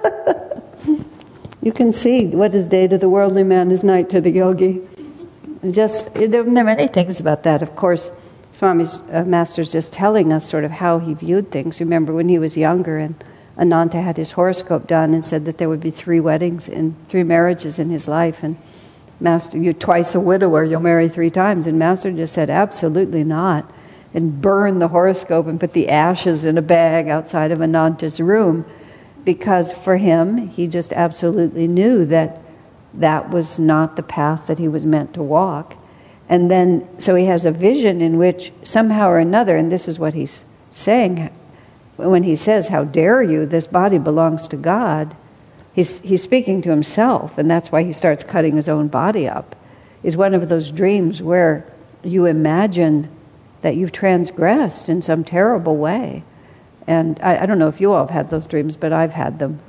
You can see what is day to the worldly man is night to the yogi. There are many things about that. Of course, Swami's Master's just telling us sort of how he viewed things. Remember when he was younger and Ananta had his horoscope done and said that there would be 3 weddings and 3 marriages in his life. And Master, you're twice a widower, you'll marry 3 times. And Master just said, absolutely not. And burned the horoscope and put the ashes in a bag outside of Ananta's room. Because for him, he just absolutely knew that that was not the path that he was meant to walk. And then, so he has a vision in which somehow or another, and this is what he's saying, when he says, how dare you, this body belongs to God, he's speaking to himself, and that's why he starts cutting his own body up, is one of those dreams where you imagine that you've transgressed in some terrible way. And I don't know if you all have had those dreams, but I've had them.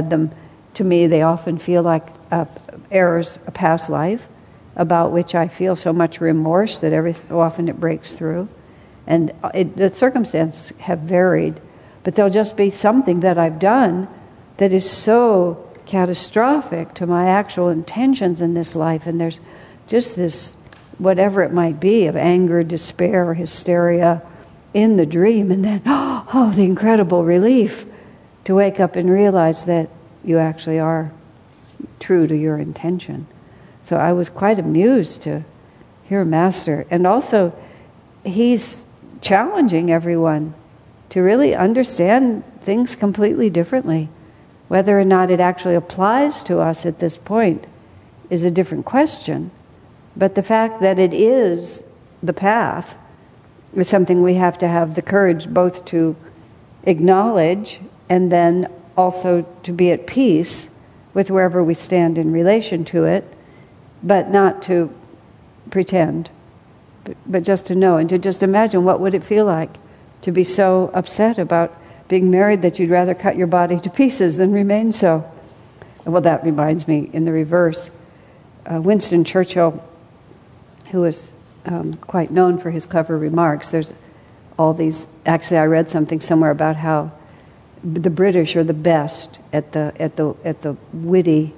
To me, they often feel like errors, a past life, about which I feel so much remorse that every so often it breaks through. And the circumstances have varied, but there'll just be something that I've done that is so catastrophic to my actual intentions in this life, and there's just this, whatever it might be, of anger, despair, hysteria in the dream, and then, oh, the incredible relief to wake up and realize that you actually are true to your intention. So I was quite amused to hear Master. And also, he's challenging everyone to really understand things completely differently. Whether or not it actually applies to us at this point is a different question. But the fact that it is the path is something we have to have the courage both to acknowledge and then also to be at peace with wherever we stand in relation to it, but not to pretend, but just to know and to just imagine what would it feel like to be so upset about being married that you'd rather cut your body to pieces than remain so. Well, that reminds me, in the reverse, Winston Churchill, who was quite known for his clever remarks, there's all these, actually I read something somewhere about how the British are the best at the witty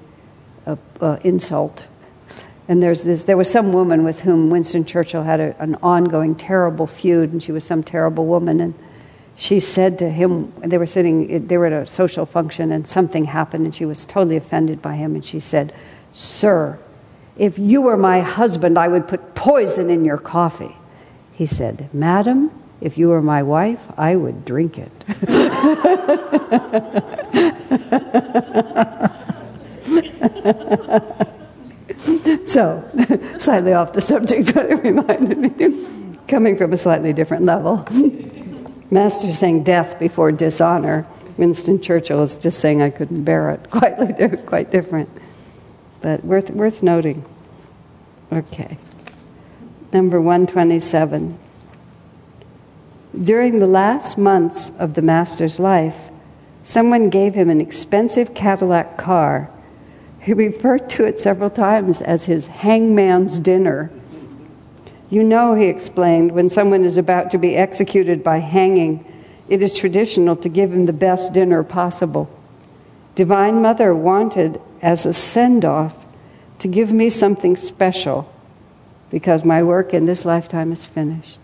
insult. And there was some woman with whom Winston Churchill had an ongoing terrible feud, and she was some terrible woman, and she said to him, they were at a social function, and something happened, and she was totally offended by him, and she said, "Sir, if you were my husband, I would put poison in your coffee." He said, "Madam, if you were my wife, I would drink it." So, slightly off the subject, but it reminded me, coming from a slightly different level. Master saying death before dishonor. Winston Churchill is just saying I couldn't bear it. Quite different. but worth noting. Okay. Number 127. During the last months of the Master's life, someone gave him an expensive Cadillac car. He referred to it several times as his hangman's dinner. You know, he explained, when someone is about to be executed by hanging, it is traditional to give him the best dinner possible. Divine Mother wanted, as a send-off, to give me something special because my work in this lifetime is finished.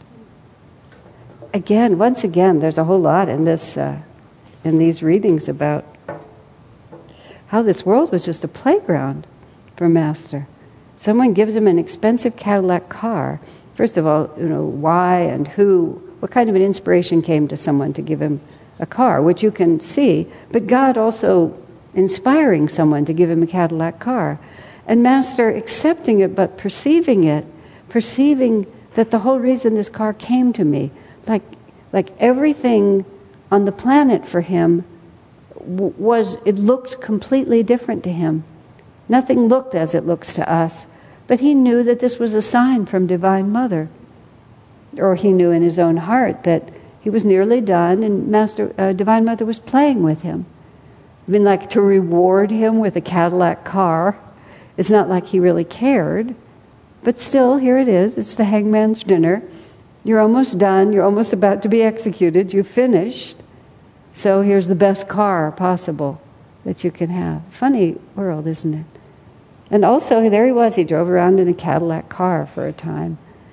Once again, there's a whole lot in this, in these readings about how this world was just a playground for Master. Someone gives him an expensive Cadillac car. First of all, why and who, what kind of an inspiration came to someone to give him a car, which you can see, but God also inspiring someone to give him a Cadillac car. And Master accepting it, but perceiving that the whole reason this car came to me, like everything on the planet for him it looked completely different to him. Nothing looked as it looks to us, but he knew that this was a sign from Divine Mother. Or he knew in his own heart that he was nearly done and Divine Mother was playing with him. I mean, like to reward him with a Cadillac car. It's not like he really cared, but still, here it is. It's the hangman's dinner. You're almost done. You're almost about to be executed. You finished. So here's the best car possible that you can have. Funny world, isn't it? And also, there he was. He drove around in a Cadillac car for a time.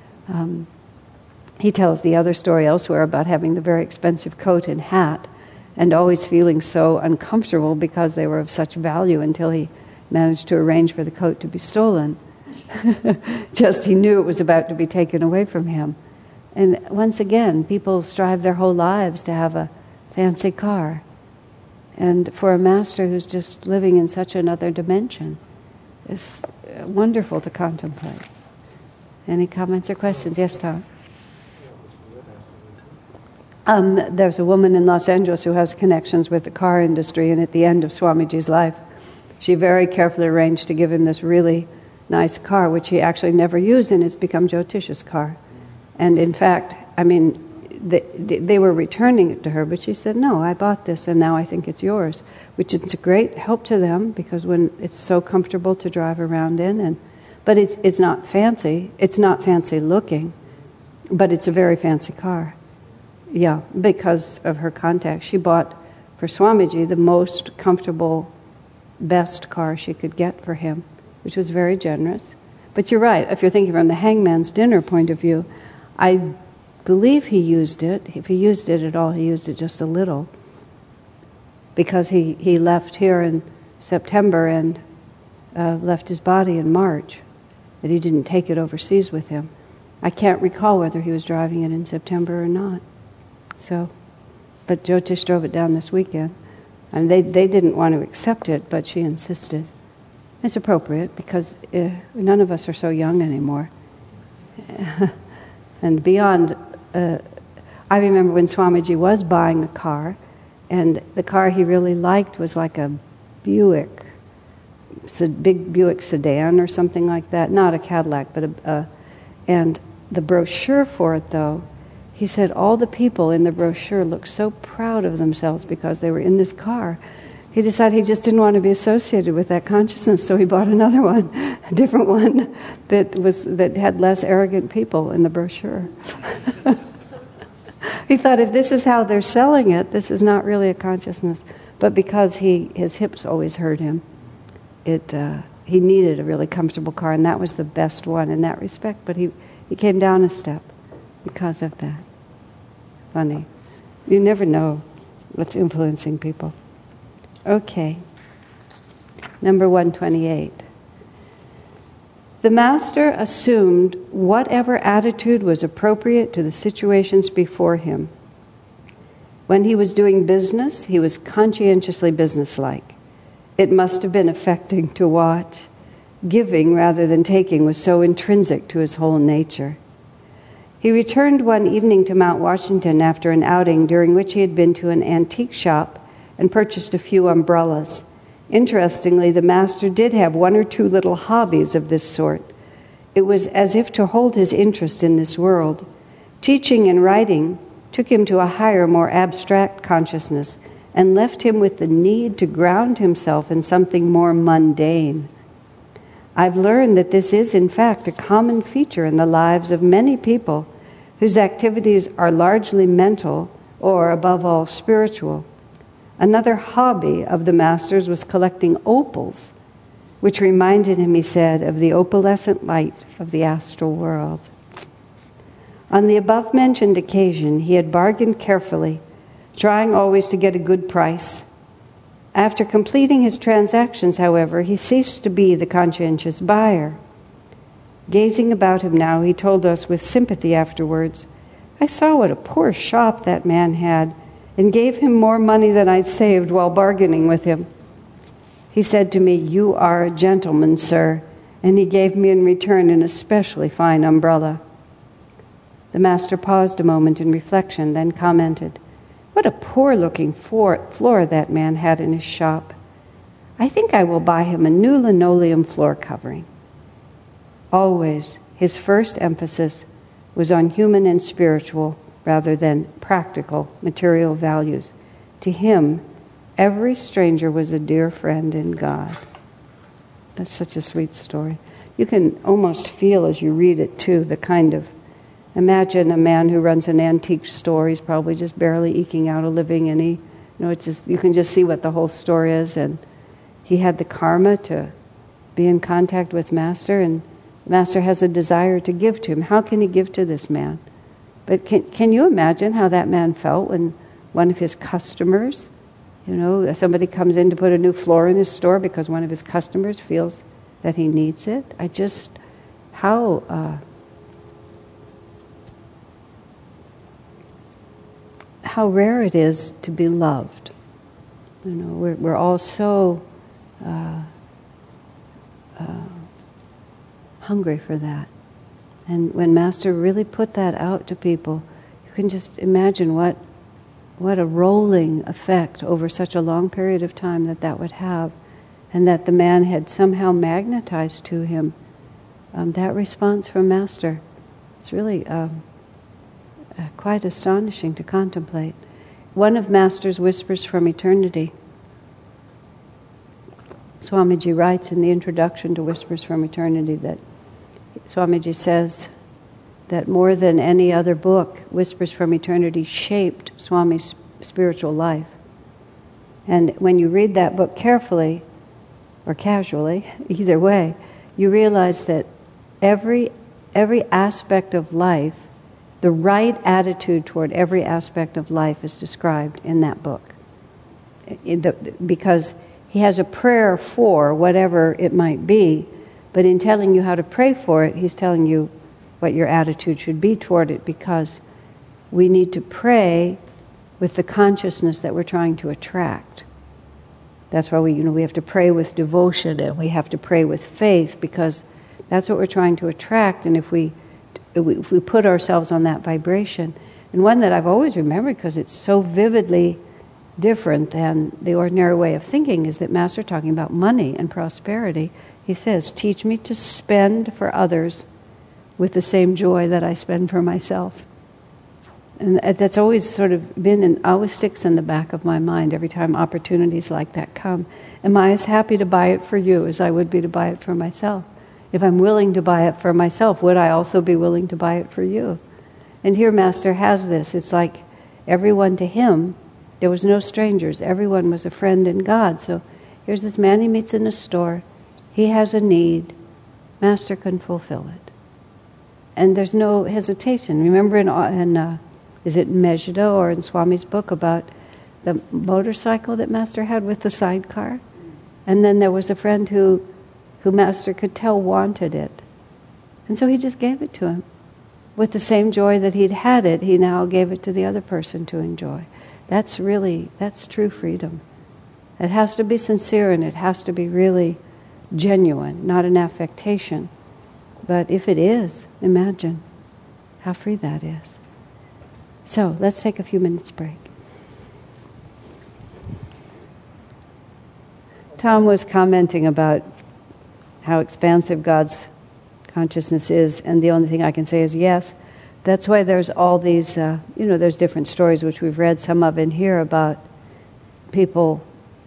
He tells the other story elsewhere about having the very expensive coat and hat and always feeling so uncomfortable because they were of such value until he managed to arrange for the coat to be stolen. Just he knew it was about to be taken away from him. And once again, people strive their whole lives to have a fancy car. And for a Master who's just living in such another dimension, it's wonderful to contemplate. Any comments or questions? Yes, Tom? There's a woman in Los Angeles who has connections with the car industry, and at the end of Swamiji's life, she very carefully arranged to give him this really nice car, which he actually never used, and it's become Jyotisha's car. And in fact, I mean, they were returning it to her, but she said, no, I bought this, and now I think it's yours, which is a great help to them, because when it's so comfortable to drive around in, but it's not fancy, it's not fancy looking, but it's a very fancy car. Yeah, because of her contact. She bought for Swamiji the most comfortable, best car she could get for him, which was very generous. But you're right, if you're thinking from the hangman's dinner point of view, I believe he used it. If he used it at all, he used it just a little. Because he left here in September and left his body in March. That he didn't take it overseas with him. I can't recall whether he was driving it in September or not. So, but Jyotish drove it down this weekend. And they didn't want to accept it, but she insisted. It's appropriate because none of us are so young anymore. And beyond, I remember when Swamiji was buying a car, and the car he really liked was like a Buick, big Buick sedan or something like that. Not a Cadillac, but and the brochure for it, though, he said all the people in the brochure looked so proud of themselves because they were in this car. He decided he just didn't want to be associated with that consciousness, so he bought another one, a different one that had less arrogant people in the brochure. He thought, if this is how they're selling it, this is not really a consciousness. But because his hips always hurt him, he needed a really comfortable car, and that was the best one in that respect. But he came down a step because of that. Funny. You never know what's influencing people. Okay. Number 128. The Master assumed whatever attitude was appropriate to the situations before him. When he was doing business, he was conscientiously businesslike. It must have been affecting to watch. Giving rather than taking was so intrinsic to his whole nature. He returned one evening to Mount Washington after an outing during which he had been to an antique shop and purchased a few umbrellas. Interestingly, the master did have one or two little hobbies of this sort. It was as if to hold his interest in this world. Teaching and writing took him to a higher, more abstract consciousness and left him with the need to ground himself in something more mundane. I've learned that this is, in fact, a common feature in the lives of many people whose activities are largely mental or, above all, spiritual. Another hobby of the master's was collecting opals, which reminded him, he said, of the opalescent light of the astral world. On the above-mentioned occasion, he had bargained carefully, trying always to get a good price. After completing his transactions, however, he ceased to be the conscientious buyer. Gazing about him now, he told us with sympathy afterwards, "I saw what a poor shop that man had, and gave him more money than I saved while bargaining with him. He said to me, 'You are a gentleman, sir,' and he gave me in return an especially fine umbrella." The master paused a moment in reflection, then commented, "What a poor-looking floor that man had in his shop. I think I will buy him a new linoleum floor covering." Always, his first emphasis was on human and spiritual rather than practical material values. To him, every stranger was a dear friend in God. That's such a sweet story. You can almost feel as you read it too, the kind of, imagine a man who runs an antique store. He's probably just barely eking out a living, and it's just, you can just see what the whole story is. And he had the karma to be in contact with Master, and Master has a desire to give to him. How can he give to this man? But can you imagine how that man felt when one of his customers, somebody comes in to put a new floor in his store because one of his customers feels that he needs it? How rare it is to be loved. We're all so hungry for that. And when Master really put that out to people, you can just imagine what a rolling effect over such a long period of time that would have, and that the man had somehow magnetized to him that response from Master. It's really quite astonishing to contemplate. One of Master's whispers from eternity, Swamiji writes in the introduction to Whispers from Eternity that Swamiji says that more than any other book, Whispers from Eternity shaped Swami's spiritual life. And when you read that book carefully, or casually, either way, you realize that every aspect of life, the right attitude toward every aspect of life is described in that book. Because he has a prayer for whatever it might be, but in telling you how to pray for it, he's telling you what your attitude should be toward it, because we need to pray with the consciousness that we're trying to attract. That's why we have to pray with devotion, and we have to pray with faith, because that's what we're trying to attract. And if we put ourselves on that vibration, and one that I've always remembered because it's so vividly different than the ordinary way of thinking, is that Master talking about money and prosperity. He says, "Teach me to spend for others with the same joy that I spend for myself." And that's always sort of been, and always sticks in the back of my mind every time opportunities like that come. Am I as happy to buy it for you as I would be to buy it for myself? If I'm willing to buy it for myself, would I also be willing to buy it for you? And here Master has this. It's like everyone to him, there was no strangers. Everyone was a friend in God. So here's this man he meets in a store. He has a need. Master can fulfill it. And there's no hesitation. Remember is it in Mejida or in Swami's book about the motorcycle that Master had with the sidecar? And then there was a friend who Master could tell wanted it. And so he just gave it to him. With the same joy that he'd had it, he now gave it to the other person to enjoy. That's true freedom. It has to be sincere, and it has to be really genuine, not an affectation. But if it is, imagine how free that is. So let's take a few minutes break. Tom was commenting about how expansive God's consciousness is, and the only thing I can say is yes. That's why there's all these, there's different stories which we've read some of in here about people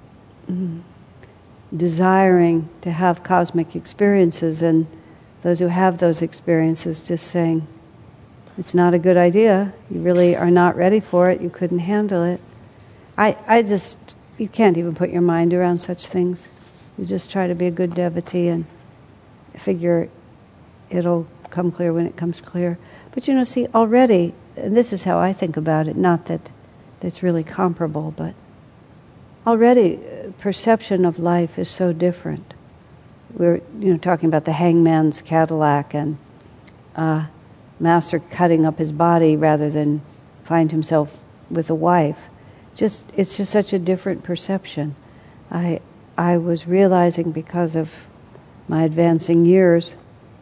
desiring to have cosmic experiences, and those who have those experiences just saying, it's not a good idea, you really are not ready for it, you couldn't handle it. You can't even put your mind around such things. You just try to be a good devotee and figure it'll come clear when it comes clear. But see, already, and this is how I think about it, not that it's really comparable, but already perception of life is so different. We're talking about the hangman's Cadillac and Master cutting up his body rather than find himself with a wife. It's just such a different perception. I was realizing because of my advancing years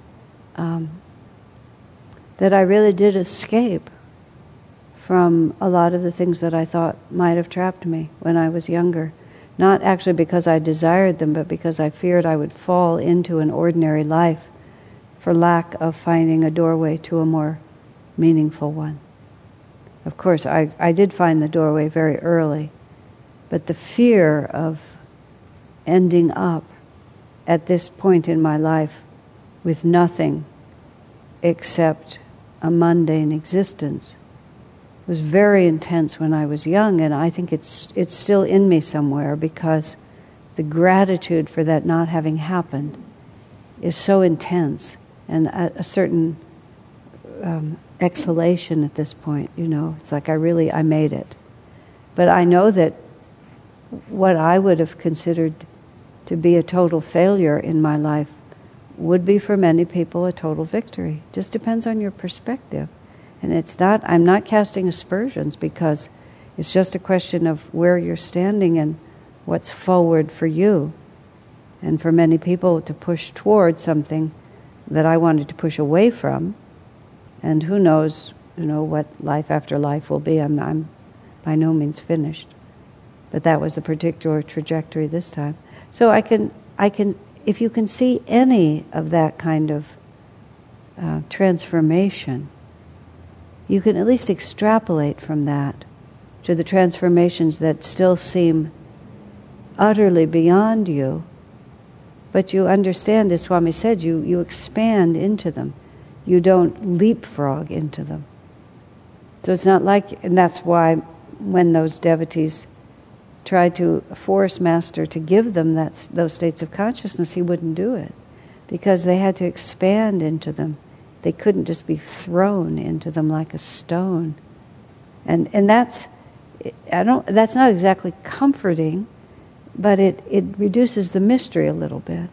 that I really did escape from a lot of the things that I thought might have trapped me when I was younger. Not actually because I desired them, but because I feared I would fall into an ordinary life for lack of finding a doorway to a more meaningful one. Of course, I did find the doorway very early, but the fear of ending up at this point in my life with nothing except a mundane existence was very intense when I was young, and I think it's still in me somewhere, because the gratitude for that not having happened is so intense, and a certain exhalation at this point. It's like I made it. But I know that what I would have considered to be a total failure in my life would be for many people a total victory. Just depends on your perspective. And I'm not casting aspersions, because it's just a question of where you're standing and what's forward for you. And for many people to push toward something that I wanted to push away from, and who knows, what life after life will be. I'm by no means finished. But that was the particular trajectory this time. So I can, if you can see any of that kind of transformation, you can at least extrapolate from that to the transformations that still seem utterly beyond you, but you understand, as Swami said, you expand into them. You don't leapfrog into them. So it's not like, and that's why when those devotees tried to force Master to give them those states of consciousness, he wouldn't do it, because they had to expand into them. They couldn't just be thrown into them like a stone. And that's not exactly comforting, but it reduces the mystery a little bit.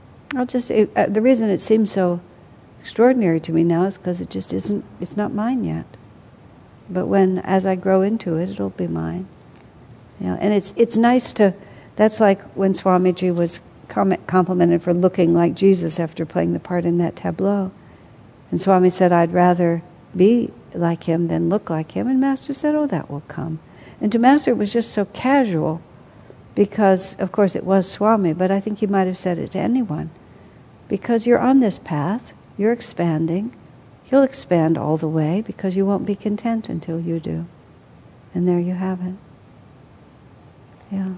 The reason it seems so extraordinary to me now is because it just isn't, it's not mine yet. But as I grow into it, it'll be mine. And it's nice to, that's like when Swamiji was complimented for looking like Jesus after playing the part in that tableau. And Swami said, I'd rather be like him than look like him. And Master said, oh, that will come. And to Master it was just so casual, because, of course, it was Swami, but I think he might have said it to anyone. Because you're on this path, you're expanding. You'll expand all the way, because you won't be content until you do. And there you have it. Yeah.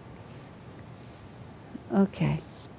Okay.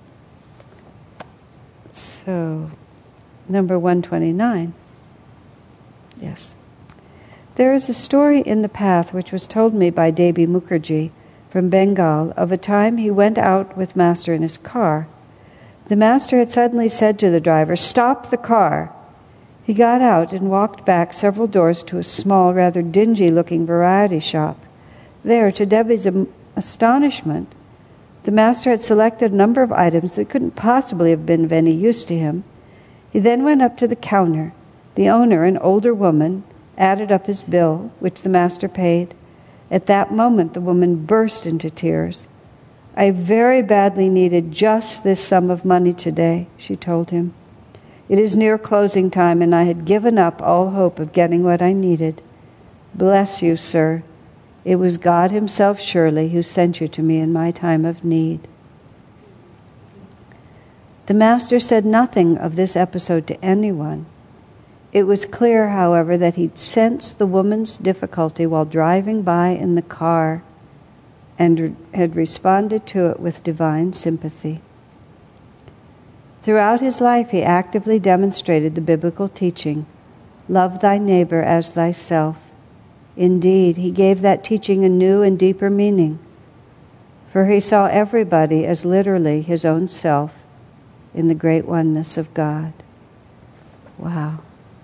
So, number 129. Yes. There is a story in the path which was told me by Devi Mukherjee from Bengal of a time he went out with Master in his car. The Master had suddenly said to the driver, "Stop the car." He got out and walked back several doors to a small, rather dingy-looking variety shop. There, to Devi's astonishment, the Master had selected a number of items that couldn't possibly have been of any use to him. He then went up to the counter. The owner, an older woman, added up his bill, which the Master paid. At that moment, the woman burst into tears. "I very badly needed just this sum of money today," she told him. "It is near closing time, and I had given up all hope of getting what I needed. Bless you, sir. It was God himself, surely, who sent you to me in my time of need." The Master said nothing of this episode to anyone. It was clear, however, that he'd sensed the woman's difficulty while driving by in the car and had responded to it with divine sympathy. Throughout his life, he actively demonstrated the biblical teaching, love thy neighbor as thyself. Indeed, he gave that teaching a new and deeper meaning, for he saw everybody as literally his own self in the great oneness of God. Wow.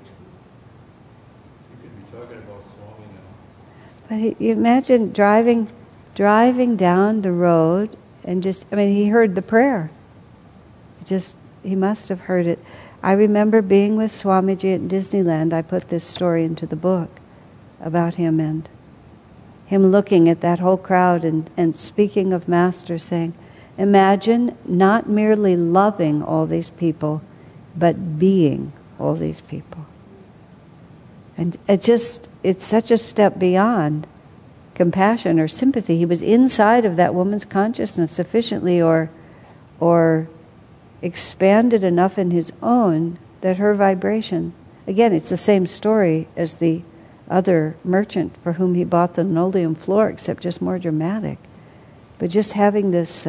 You could be talking about Swami now. But you imagine driving down the road and he heard the prayer. He must have heard it. I remember being with Swamiji at Disneyland. I put this story into the book about him and him looking at that whole crowd and speaking of Master, saying, imagine not merely loving all these people, but being all these people. And it's such a step beyond compassion or sympathy. He was inside of that woman's consciousness sufficiently or expanded enough in his own that her vibration, again, it's the same story as the other merchant for whom he bought the linoleum floor, except just more dramatic. But just having this,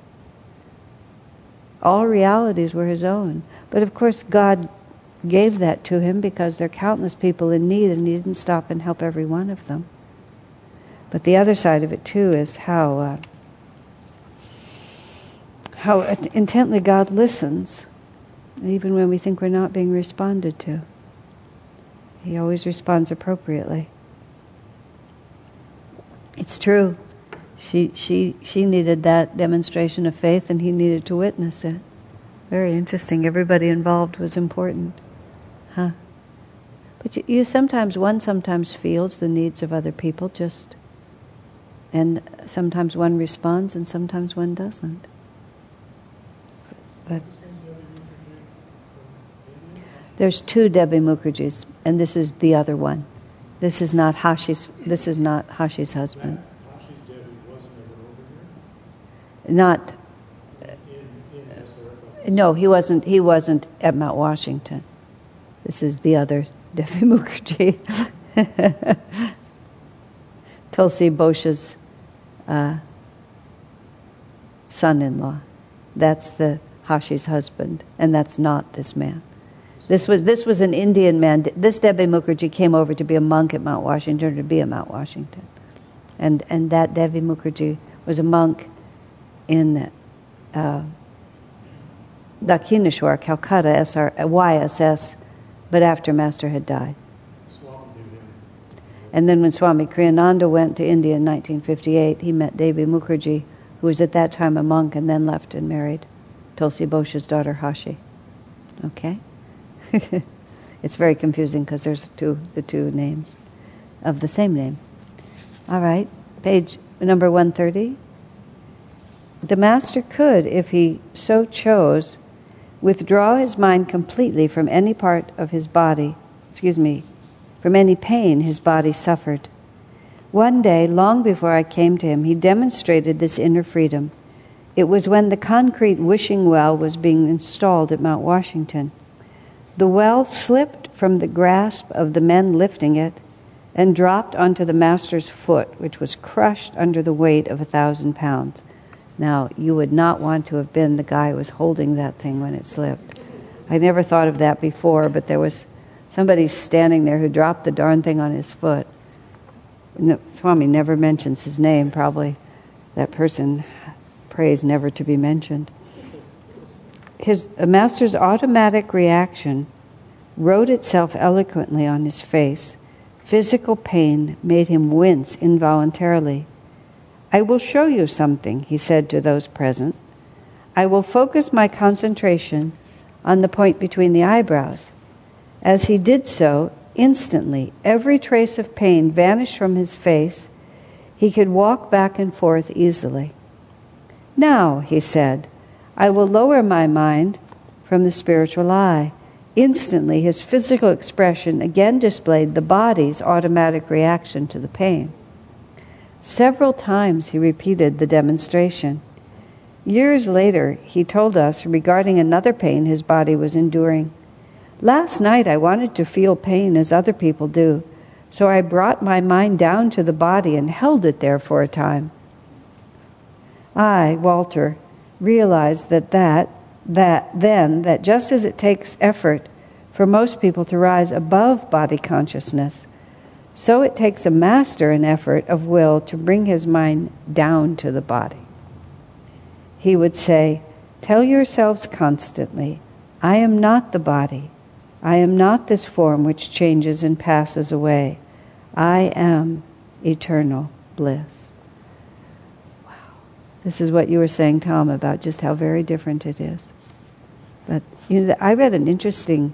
all realities were his own. But of course God gave that to him because there are countless people in need and he didn't stop and help every one of them. But the other side of it too is how intently God listens, even when we think we're not being responded to. He always responds appropriately. It's true. She needed that demonstration of faith, and he needed to witness it. Very interesting. Everybody involved was important. Huh? But one sometimes feels the needs of other people and sometimes one responds and sometimes one doesn't. But there's two Debbie Mukherjees, and this is the other one. This is not Hashi's husband. Hashi's Debbie wasn't ever over here? Not. In SRF? No, he wasn't at Mount Washington. This is the other Debbie Mukherjee. Tulsi Boshe's son-in-law. That's the Hashi's husband, and that's not this man. This was an Indian man. This Debbie Mukherjee came over to be a monk at Mount Washington, to be at Mount Washington. And that Debbie Mukherjee was a monk in Dakshineshwar, Calcutta, YSS, but after Master had died. Swami knew him. And then when Swami Kriyananda went to India in 1958, he met Devi Mukherjee, who was at that time a monk and then left and married Tulsi Boshe's daughter Hashi. Okay? It's very confusing because there's the two names of the same name. All right, page number 130. The Master could, if he so chose, withdraw his mind completely from any part of his body, from any pain his body suffered. One day, long before I came to him, he demonstrated this inner freedom. It was when the concrete wishing well was being installed at Mount Washington. The well slipped from the grasp of the men lifting it and dropped onto the Master's foot, which was crushed under the weight of 1,000 pounds. Now, you would not want to have been the guy who was holding that thing when it slipped. I never thought of that before, but there was somebody standing there who dropped the darn thing on his foot. No, Swami never mentions his name, probably. That person prays never to be mentioned. His Master's automatic reaction wrote itself eloquently on his face. Physical pain made him wince involuntarily. I will show you something, he said to those present. I will focus my concentration on the point between the eyebrows. As he did so, instantly, every trace of pain vanished from his face. He could walk back and forth easily. Now, he said, I will lower my mind from the spiritual eye. Instantly, his physical expression again displayed the body's automatic reaction to the pain. Several times he repeated the demonstration. Years later, he told us regarding another pain his body was enduring. Last night I wanted to feel pain as other people do, so I brought my mind down to the body and held it there for a time. I, Walter, realized that just as it takes effort for most people to rise above body consciousness, so it takes a master an effort of will to bring his mind down to the body. He would say, "Tell yourselves constantly, I am not the body. I am not this form which changes and passes away. I am eternal bliss." Wow. This is what you were saying, Tom, about just how very different it is. But I read an interesting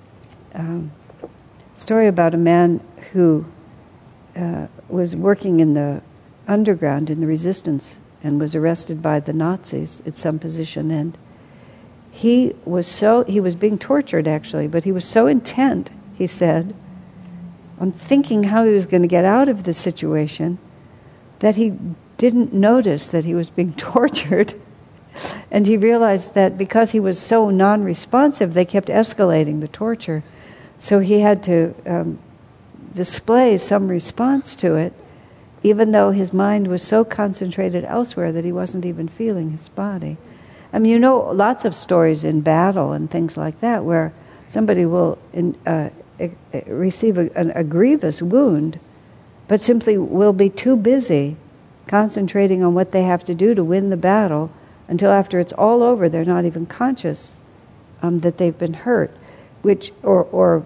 story about a man who was working in the underground in the resistance and was arrested by the Nazis at some position, and he was being tortured actually, but he was so intent, he said, on thinking how he was going to get out of the situation that he didn't notice that he was being tortured. And he realized that because he was so non-responsive, they kept escalating the torture. So he had to display some response to it, even though his mind was so concentrated elsewhere that he wasn't even feeling his body. I mean, lots of stories in battle and things like that where somebody will receive a grievous wound, but simply will be too busy concentrating on what they have to do to win the battle until after it's all over, they're not even conscious that they've been hurt. Or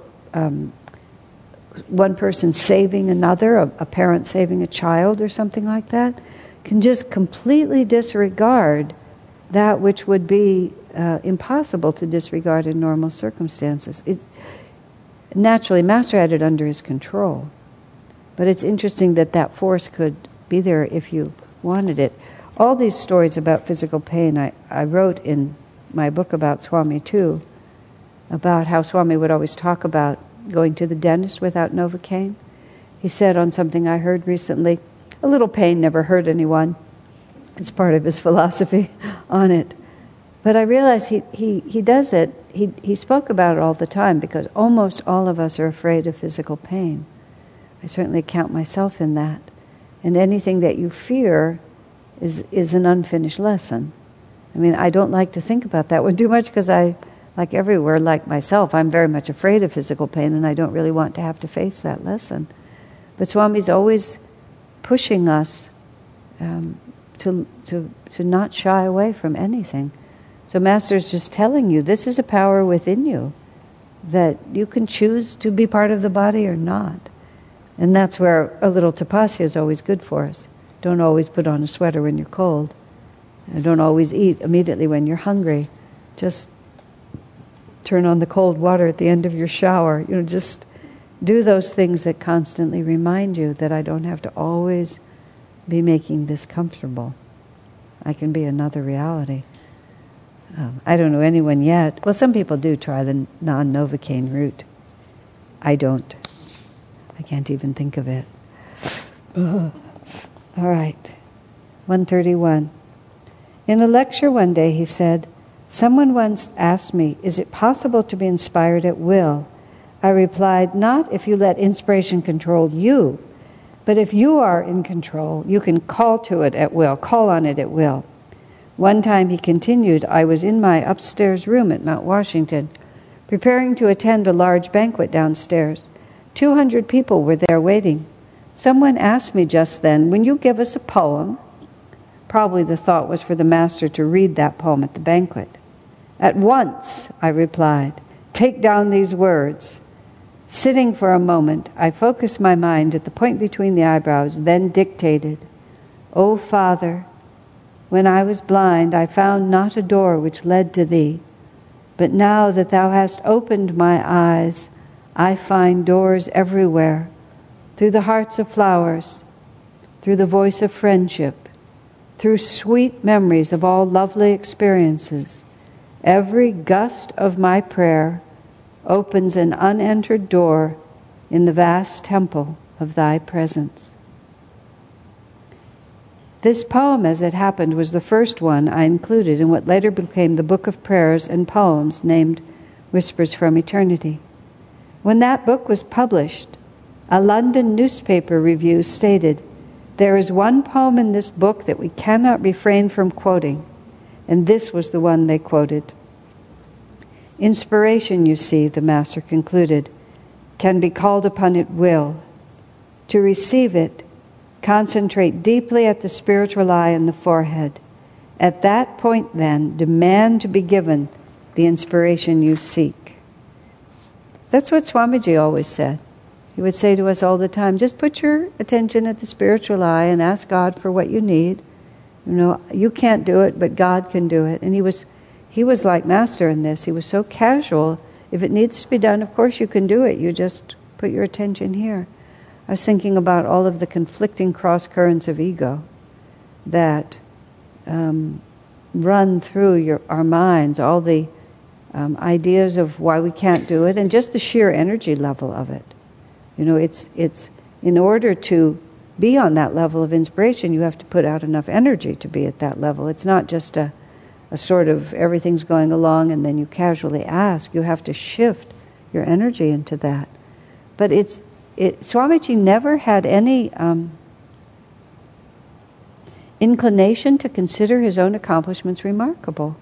one person saving another, a parent saving a child or something like that, can just completely disregard that which would be impossible to disregard in normal circumstances. Naturally, Master had it under his control. But it's interesting that force could be there if you wanted it. All these stories about physical pain, I wrote in my book about Swami too, about how Swami would always talk about going to the dentist without Novocaine. He said on something I heard recently, a little pain never hurt anyone. It's part of his philosophy on it. But I realized he does it, he spoke about it all the time because almost all of us are afraid of physical pain. I certainly count myself in that. And anything that you fear is an unfinished lesson. I mean, I don't like to think about that one too much because like everywhere, like myself, I'm very much afraid of physical pain and I don't really want to have to face that lesson. But Swami's always pushing us to not shy away from anything. So Master's just telling you, this is a power within you, that you can choose to be part of the body or not. And that's where a little tapasya is always good for us. Don't always put on a sweater when you're cold. And don't always eat immediately when you're hungry. Just turn on the cold water at the end of your shower. Just do those things that constantly remind you that I don't have to always be making this comfortable. I can be another reality. I don't know anyone yet. Well, some people do try the non-Novocaine route. I don't. I can't even think of it. All right. 131. In a lecture one day he said, "Someone once asked me, is it possible to be inspired at will? I replied, not if you let inspiration control you, but if you are in control, you can call to it at will, call on it at will." One time, he continued, I was in my upstairs room at Mount Washington, preparing to attend a large banquet downstairs. 200 people were there waiting. Someone asked me just then, "Will you give us a poem?" Probably the thought was for the Master to read that poem at the banquet. "At once," I replied. "Take down these words." Sitting for a moment, I focused my mind at the point between the eyebrows, then dictated, "O Father, when I was blind, I found not a door which led to Thee. But now that Thou hast opened my eyes, I find doors everywhere, through the hearts of flowers, through the voice of friendship, through sweet memories of all lovely experiences. Every gust of my prayer opens an unentered door in the vast temple of Thy presence." This poem, as it happened, was the first one I included in what later became the book of prayers and poems named Whispers from Eternity. When that book was published, a London newspaper review stated, "There is one poem in this book that we cannot refrain from quoting," and this was the one they quoted. Inspiration, you see, the Master concluded, can be called upon at will. To receive it, concentrate deeply at the spiritual eye and the forehead. At that point, then, demand to be given the inspiration you seek. That's what Swamiji always said. He would say to us all the time, just put your attention at the spiritual eye and ask God for what you need. You know, you can't do it, but God can do it. And he was like Master in this. He was so casual. If it needs to be done, of course you can do it. You just put your attention here. I was thinking about all of the conflicting cross currents of ego that run through our minds, all the ideas of why we can't do it, and just the sheer energy level of it. You know, it's in order to be on that level of inspiration, you have to put out enough energy to be at that level. It's not just a sort of everything's going along and then you casually ask. You have to shift your energy into that. But Swamiji never had any inclination to consider his own accomplishments remarkable.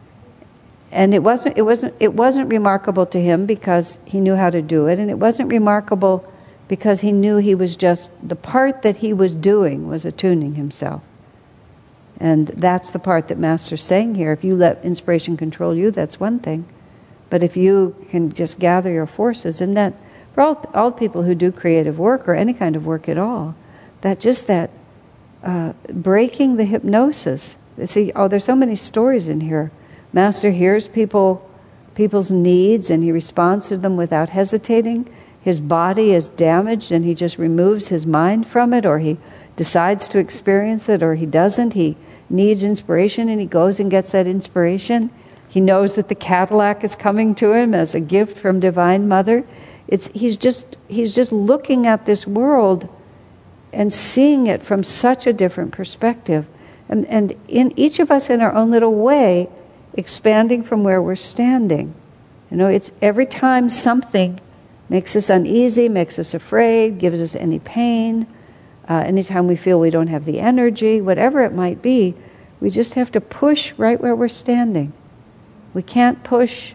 And it wasn't remarkable to him because he knew how to do it, and it wasn't remarkable because he knew he was just, the part that he was doing was attuning himself. And that's the part that Master's saying here. If you let inspiration control you, that's one thing. But if you can just gather your forces, and that, for all people who do creative work or any kind of work at all, that breaking the hypnosis. See, there's so many stories in here. Master hears people's needs and he responds to them without hesitating. His body is damaged and he just removes his mind from it, or he decides to experience it, or he doesn't. He needs inspiration and he goes and gets that inspiration. He knows that the Cadillac is coming to him as a gift from Divine Mother. He's just looking at this world and seeing it from such a different perspective. And in each of us in our own little way, expanding from where we're standing. You know, it's every time something makes us uneasy, makes us afraid, gives us any pain, anytime we feel we don't have the energy, whatever it might be, we just have to push right where we're standing. We can't push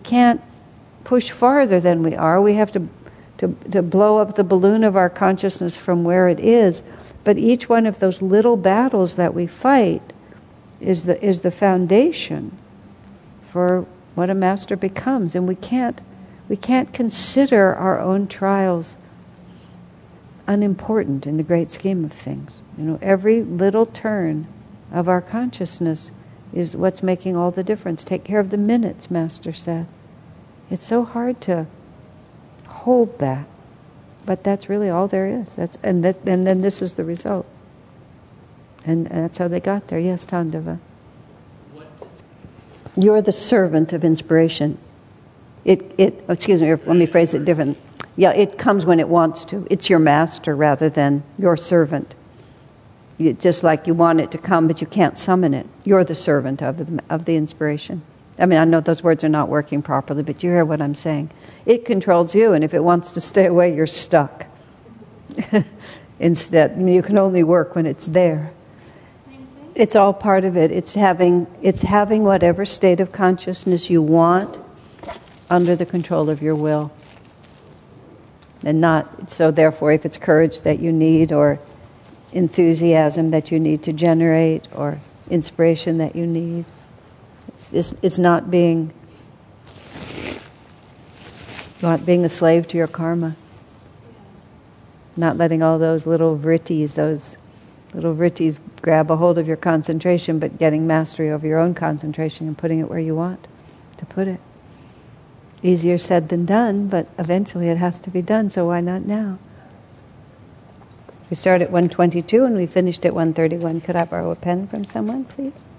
farther than we are. We have to blow up the balloon of our consciousness from where it is. But each one of those little battles that we fight is the foundation for what a master becomes. And we can't consider our own trials unimportant in the great scheme of things. You know, every little turn of our consciousness is what's making all the difference. Take care of the minutes, Master said. It's so hard to hold that, but that's really all there is. And then this is the result. And that's how they got there. Yes, Tandava. You're the servant of inspiration. Excuse me, let me phrase it different. Yeah, it comes when it wants to. It's your master rather than your servant. Just like you want it to come, but you can't summon it. You're the servant of the inspiration. I mean, I know those words are not working properly, but you hear what I'm saying. It controls you, and if it wants to stay away, you're stuck. Instead, you can only work when it's there. It's all part of it. It's having whatever state of consciousness you want under the control of your will. And not, so therefore, if it's courage that you need, or enthusiasm that you need to generate, or inspiration that you need, it's not being a slave to your karma. Not letting all those little vrittis grab a hold of your concentration, but getting mastery over your own concentration and putting it where you want to put it. Easier said than done, but eventually it has to be done, so why not now? We started at 1:22 and we finished at 1:31. Could I borrow a pen from someone, please?